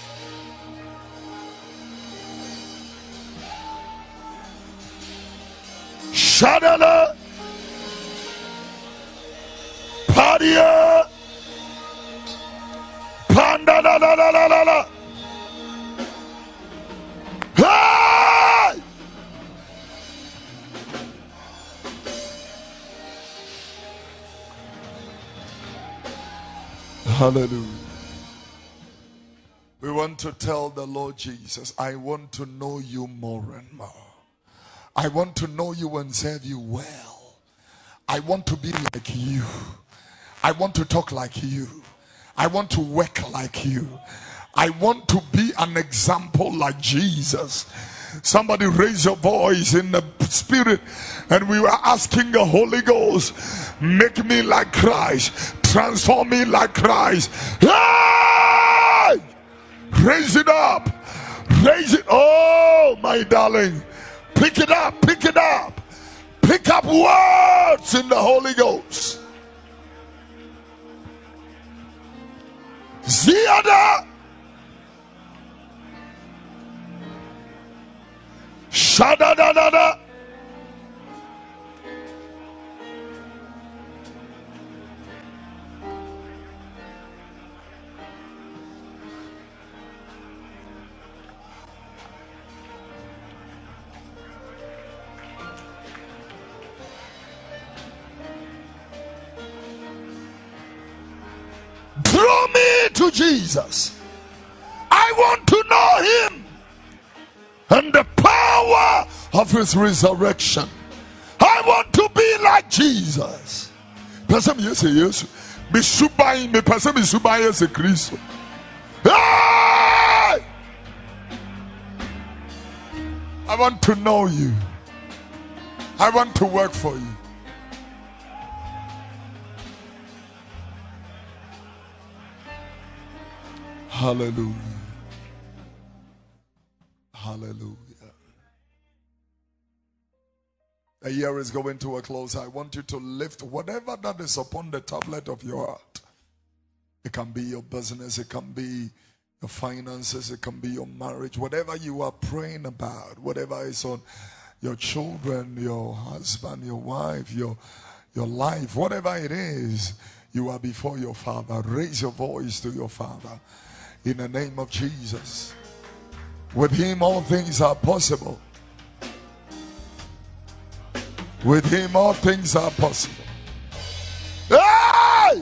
Shadala. Paria. Panda la la la la la la. Hey! Hallelujah. We want to tell the Lord Jesus, I want to know you more and more. I want to know you and serve you well. I want to be like you. I want to talk like you. I want to work like you. I want to be an example like Jesus. Somebody raise your voice in the spirit, and we were asking the Holy Ghost, make me like Christ, transform me like Christ. Hey! Raise it up. Raise it. Oh, my darling. Pick it up. Pick it up. Pick up words in the Holy Ghost. Ziada. Shada da da da. Draw me to Jesus. I want to know him and the power of his resurrection. I want to be like Jesus. Person you say yes. Be subai me person be subai as a Christ. I want to know you. I want to work for you. Hallelujah. Hallelujah. The year is going to a close. I want you to lift whatever that is upon the tablet of your heart. It can be your business, it can be your finances, it can be your marriage, whatever you are praying about, whatever is on your children, your husband, your wife, your your life, whatever it is, you are before your Father. Raise your voice to your Father in the name of Jesus. With him all things are possible. With him all things are possible. Hey!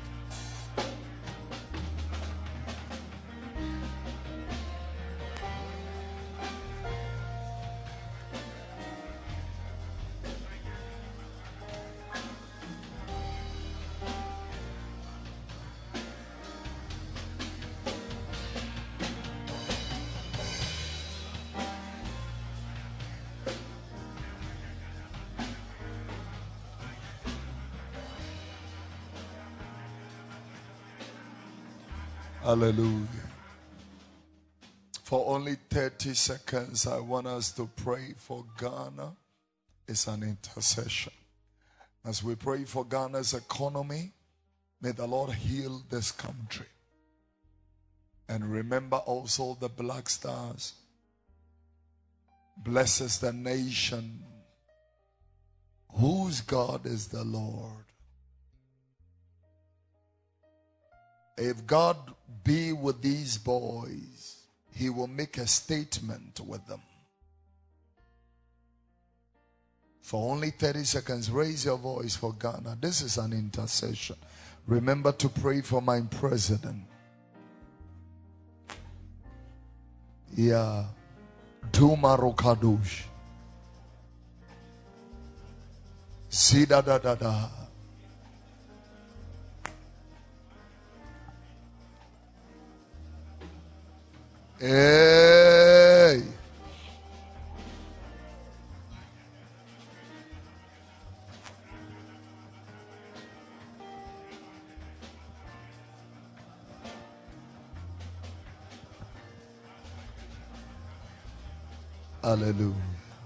Hallelujah. For only thirty seconds, I want us to pray for Ghana. It's an intercession. As we pray for Ghana's economy, may the Lord heal this country. And remember also the Black Stars blesses the nation whose God is the Lord. If God be with these boys, he will make a statement with them. For only thirty seconds, raise your voice for Ghana. This is an intercession. Remember to pray for my president. Yeah. Duma Rokadush. Sida da da da. Hey. Hallelujah.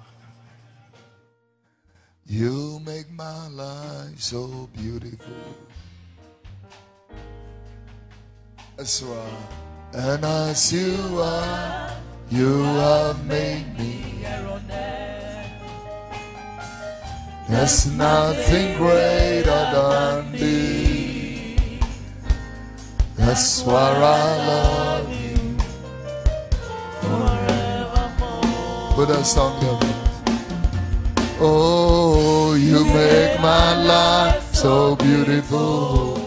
You make my life so beautiful. That's right. And as you are, you have made me. There's nothing greater than thee. That's why I love you forevermore. Put that song together. Oh, you make my life so beautiful.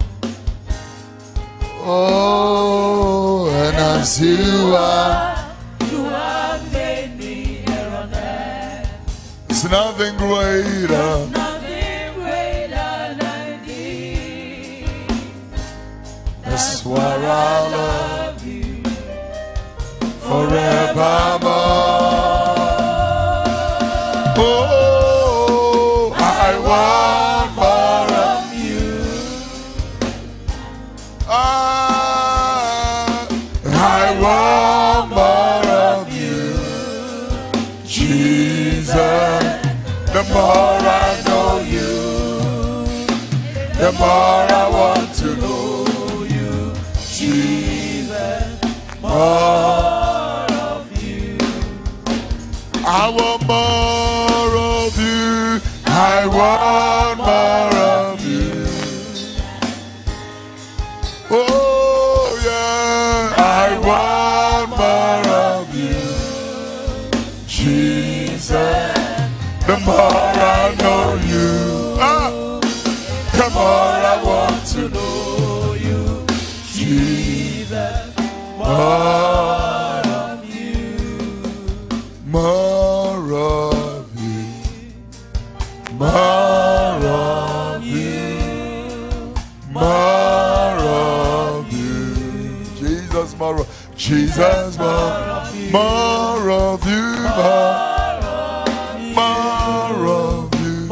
Oh, and as you are, you have made me here on earth. It's nothing greater. There's nothing greater than thee. That's why I love you forevermore. Oh, I want more of you. Ah, I want more of you, Jesus. The more I know you, the more I want to know you, Jesus. More of you. I want more of you. I want more of you. Oh yeah, I want more of you, Jesus. The more I know you, ah, the more I want to know you, Jesus. More of you, more of you, more of you, more of you, Jesus. More, Jesus. More, more of you, more. More of you.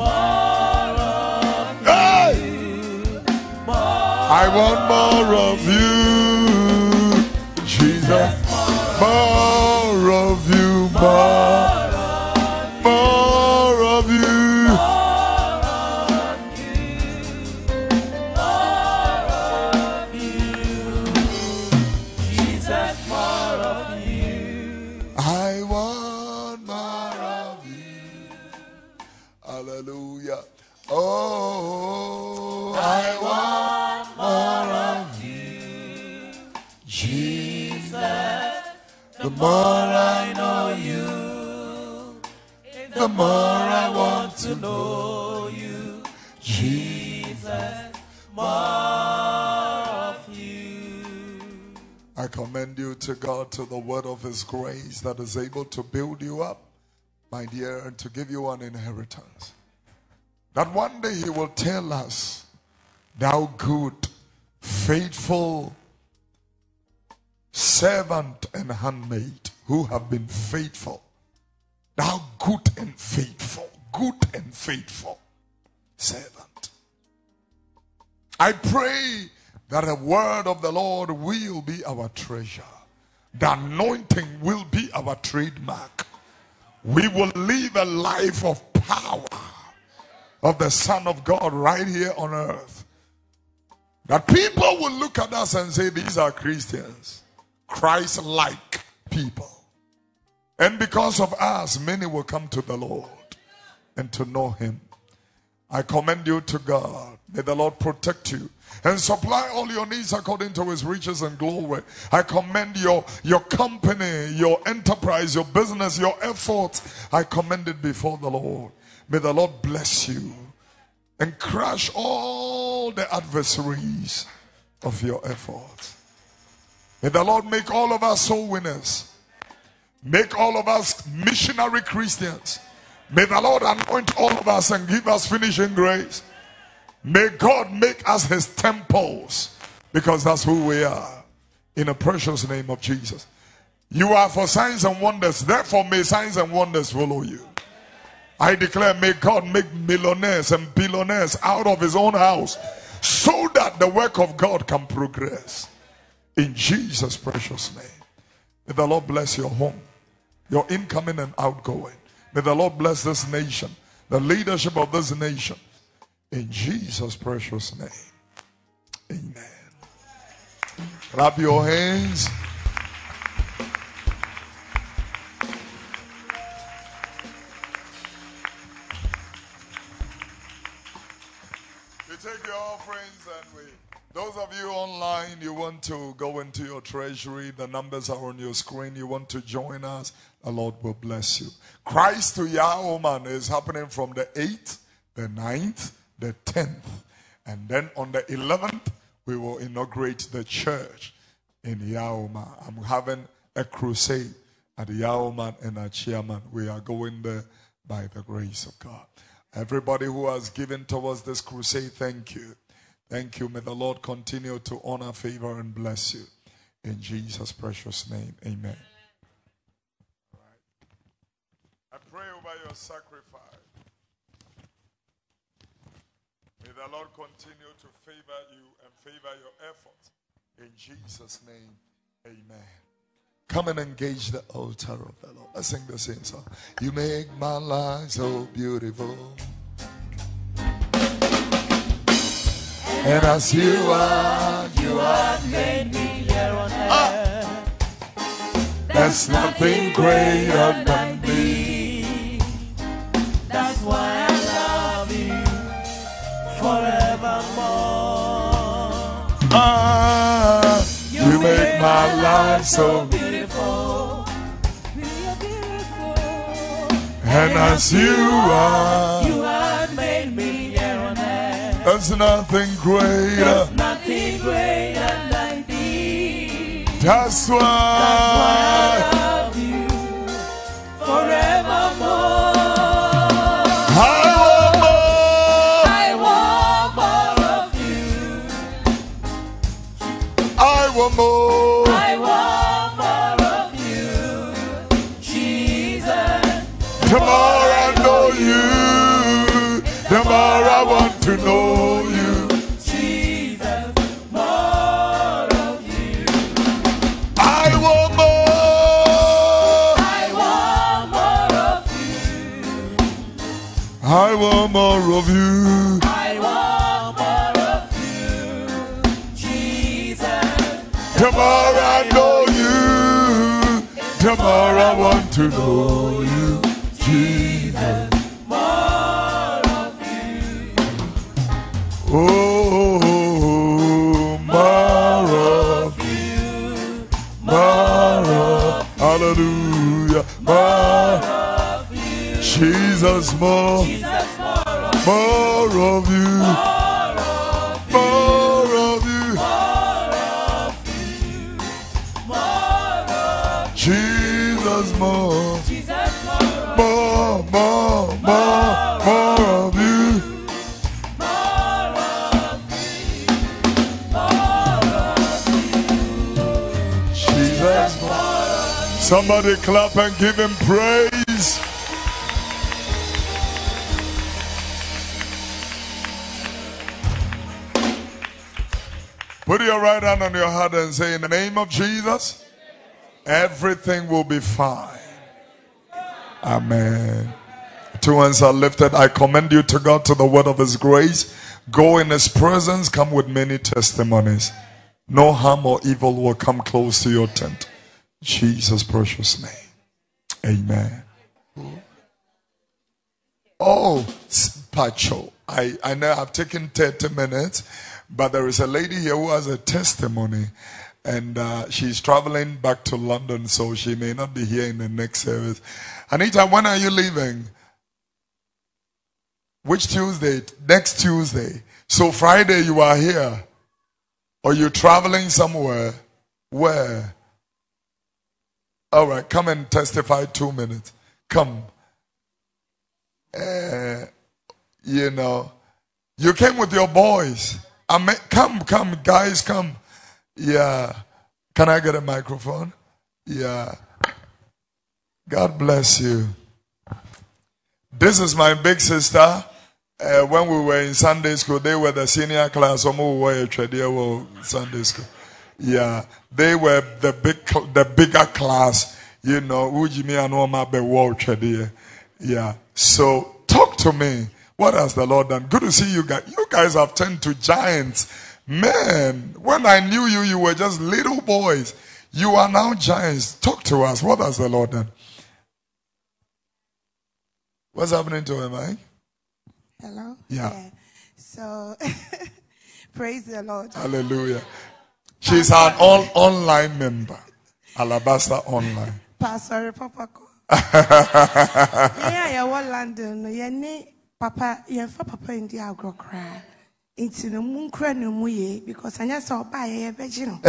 Hey! I want more of you, Jesus. More of you, more. More of you. Jesus, more of you. I want more of you. Hallelujah. Oh. the more I know you, the more I want to know you, Jesus, more of you. I commend you to God, to the word of his grace that is able to build you up, my dear, and to give you an inheritance. That one day he will tell us, thou good, faithful servant and handmaid who have been faithful. Thou good and faithful, good and faithful servant. I pray that the word of the Lord will be our treasure. The anointing will be our trademark. We will live a life of power of the Son of God right here on earth. That people will look at us and say, these are Christians, Christ-like people. And because of us, many will come to the Lord and to know him. I commend you to God. May the Lord protect you and supply all your needs according to his riches and glory. I commend your, your company, your enterprise, your business, your efforts. I commend it before the Lord. May the Lord bless you and crush all the adversaries of your efforts. May the Lord make all of us soul winners. Make all of us missionary Christians. May the Lord anoint all of us and give us finishing grace. May God make us his temples, because that's who we are. In the precious name of Jesus. You are for signs and wonders. Therefore may signs and wonders follow you. I declare, may God make millionaires and billionaires out of his own house, so that the work of God can progress. In Jesus' precious name. May the Lord bless your home, your incoming and outgoing. May the Lord bless this nation, the leadership of this nation. In Jesus' precious name. Amen. Clap your hands. We take your offerings, and we, those of you online, you want to go into your treasury. The numbers are on your screen. You want to join us. The Lord will bless you. Christ to Yaoman is happening from the eighth, the ninth, the tenth. And then on the eleventh, we will inaugurate the church in Yaoma. I'm having a crusade at Yaoman and at Chiaman. We are going there by the grace of God. Everybody who has given towards this crusade, thank you. Thank you. May the Lord continue to honor, favor, and bless you. In Jesus' precious name, amen. All right. I pray over your sacrifice. May the Lord continue to favor you and favor your efforts. In Jesus' name, amen. Come and engage the altar of the Lord. Let's sing the same song. You make my life so beautiful. And as you are, you have made me here on earth. Ah. There's nothing greater than thee. That's why I love you forevermore. Ah, you, you make my life so beautiful. beautiful. And as you are, you have made me here on earth. There's nothing greater. There's nothing greater than thee. That's why, That's why I love you forevermore. I want more. I want more of you. I want more. I want more of you, Jesus. The more I know you, the more I want to know you, Jesus. More of you. I want more. I want more of you. I want more of you. I want more of you, Jesus. The more I know you, the more I want to know you, Jesus. More of you. Oh, more of you. More of Hallelujah. More of you. Jesus, more. Jesus, more of more of you. More of you. More of you. More of you. Jesus, more. Jesus, more. More, more, more, more of you. More of you. More of you. Jesus, more. Somebody clap and give him praise. Put your right hand on your heart and say, in the name of Jesus, everything will be fine. Amen. Two hands are lifted. I commend you to God, to the word of his grace. Go in his presence. Come with many testimonies. No harm or evil will come close to your tent. In Jesus' precious name. Amen. Oh, Pacho. I, I know I've taken thirty minutes. But there is a lady here who has a testimony, and uh, she's traveling back to London, so she may not be here in the next service. Anita, when are you leaving? Which Tuesday? Next Tuesday. So Friday you are here. Or you're traveling somewhere? Where? All right, come and testify two minutes. Come. Uh, you know, you came with your boys. I mean, come, come, guys, come. Yeah. Can I get a microphone? Yeah. God bless you. This is my big sister. Uh, when we were in Sunday school, they were the senior class. Some who were in Sunday school. Yeah. They were the big, the bigger class. You know, yeah. So talk to me. What has the Lord done? Good to see you guys. You guys have turned to giants. Man, when I knew you, you were just little boys. You are now giants. Talk to us. What has the Lord done? What's happening to him, Mike? Hello? Yeah. yeah. So, praise the Lord. Hallelujah. She's an all online member. Alabaster Online. Pastor Papa. Yeah, yeah, what London. Yeah, Papa, yeah, for Papa in the agro cry. Into the moon crown no muye because I just saw by a virgin.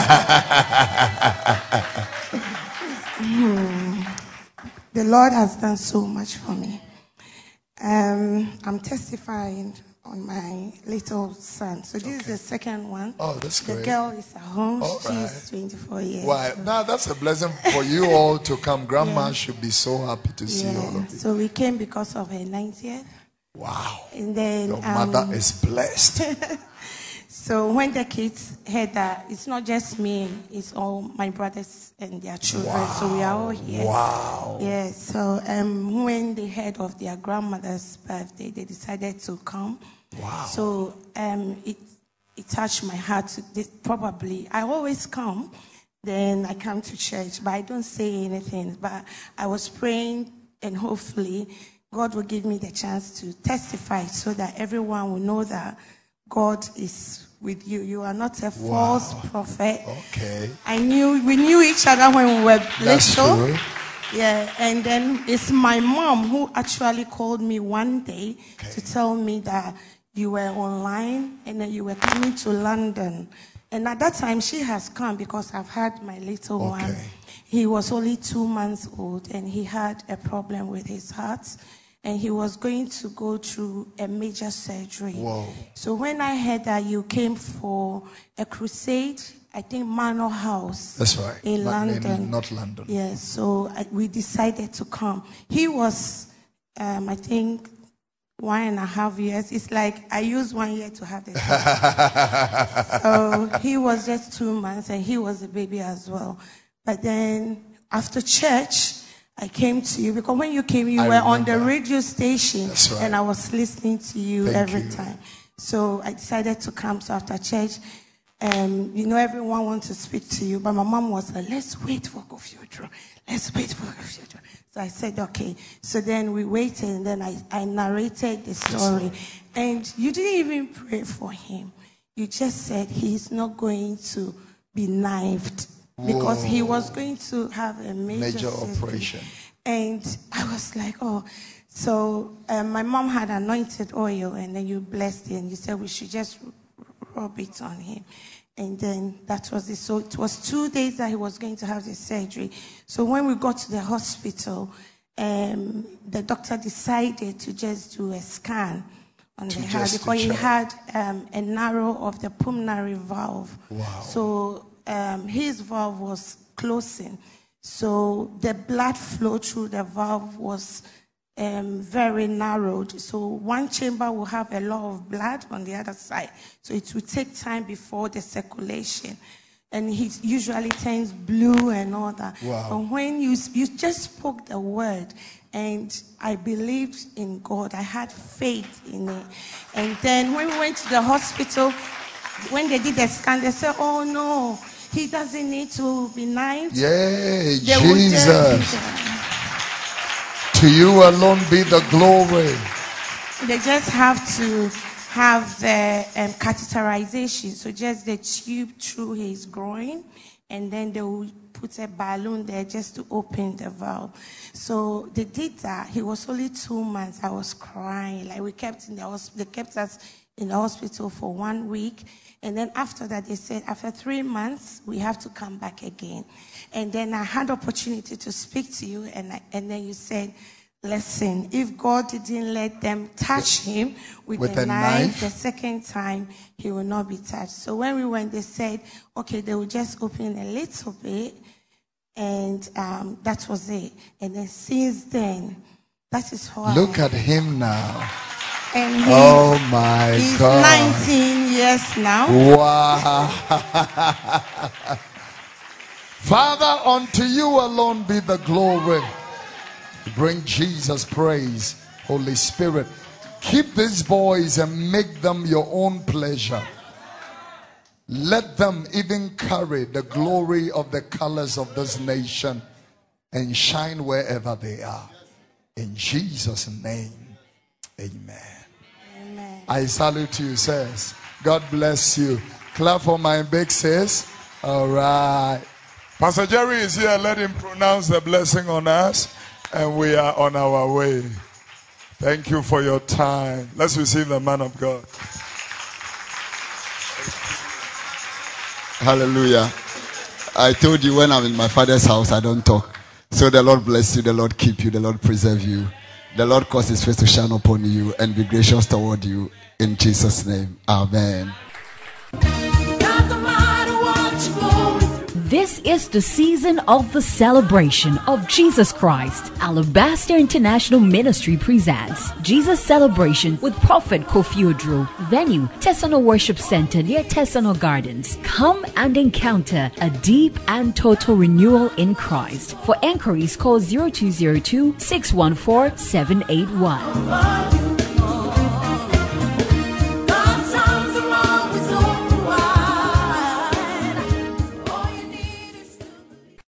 The Lord has done so much for me. Um, I'm testifying on my little son. So this okay. is the second one. Oh, that's great. The girl is at home. All She's right. twenty-four years. Wow, so. Now that's a blessing for you all to come. Grandma yeah. should be so happy to see yeah. all of you. So we came because of her ninetieth. Wow. And then your um, mother is blessed. So when the kids heard that, it's not just me, it's all my brothers and their children. Wow. So we are all here. Wow. Yeah, so um, when they heard of their grandmother's birthday, they decided to come. Wow. So um, it it touched my heart. This, probably, I always come, then I come to church, but I don't say anything. But I was praying, and hopefully God will give me the chance to testify so that everyone will know that God is with you. You are not a wow. false prophet. Okay. I knew we knew each other when we were That's little. True. Yeah, and then it's my mom who actually called me one day okay. to tell me that you were online and then you were coming to London. And at that time, she has come because I've had my little okay. one. He was only two months old and he had a problem with his heart. And he was going to go through a major surgery. Whoa. So when I heard that you came for a crusade, I think Manor House. That's right. In not, London. In, not London. Yes, so I, we decided to come. He was, um, I think, one and a half years. It's like I used one year to have this. So he was just two months and he was a baby as well. But then after church, I came to you because when you came, you I were remember. on the radio station. That's right. And I was listening to you Thank every you. time. So I decided to come. So after church, um, you know, everyone wants to speak to you. But my mom was like, let's wait for Kofi. Let's wait for Kofi. So I said, okay. So then we waited and then I, I narrated the story. Yes, and you didn't even pray for him. You just said he's not going to be knifed because Whoa. he was going to have a major, Major surgery. operation. And I was like, oh. So um, my mom had anointed oil, and then you blessed it, and you said we should just rub it on him. And then that was it. So it was two days that he was going to have the surgery. So when we got to the hospital, um, the doctor decided to just do a scan on the heart because he had um, a narrow of the pulmonary valve. Wow. So um, his valve was closing. So the blood flow through the valve was um, very narrowed. So one chamber will have a lot of blood on the other side. So it will take time before the circulation. And he usually turns blue and all that. Wow. But when you, you just spoke the word, and I believed in God, I had faith in it. And then when we went to the hospital, when they did the scan, they said, oh no, he doesn't need to be knifed. Yay, They would Jesus. just- To you alone be the glory. They just have to have the um, catheterization, so just the tube through his groin, and then they will put a balloon there just to open the valve. So they did that. He was only two months. I was crying. Like we kept in the hospital. They kept us in the hospital for one week. And then after that, they said, after three months, we have to come back again. And then I had opportunity to speak to you, and I, and then you said, listen, if God didn't let them touch him with, With a a knife, knife? the second time, he will not be touched. So when we went, they said, okay, they will just open a little bit, and um, that was it. And then since then, that is how Look I, at him now. and he's, Oh my he's God. nineteen years now. Wow. Father, unto you alone be the glory. Bring Jesus praise. Holy Spirit, keep these boys and make them your own pleasure. Let them even carry the glory of the colors of this nation and shine wherever they are. In Jesus' name, amen. Amen. I salute you, sis. God bless you. Clap for my big sis. All right. Pastor Jerry is here. Let him pronounce the blessing on us. And we are on our way. Thank you for your time. Let's receive the man of God. Hallelujah. I told you when I'm in my father's house, I don't talk. So the Lord bless you, the Lord keep you, the Lord preserve you. The Lord cause his face to shine upon you and be gracious toward you. In Jesus' name. Amen. This is the season of the celebration of Jesus Christ. Alabaster International Ministry presents Jesus Celebration with Prophet Kofi Odro. Venue, Tesano Worship Center near Tesano Gardens. Come and encounter a deep and total renewal in Christ. For enquiries, call zero two zero two, six one four, seven eight one.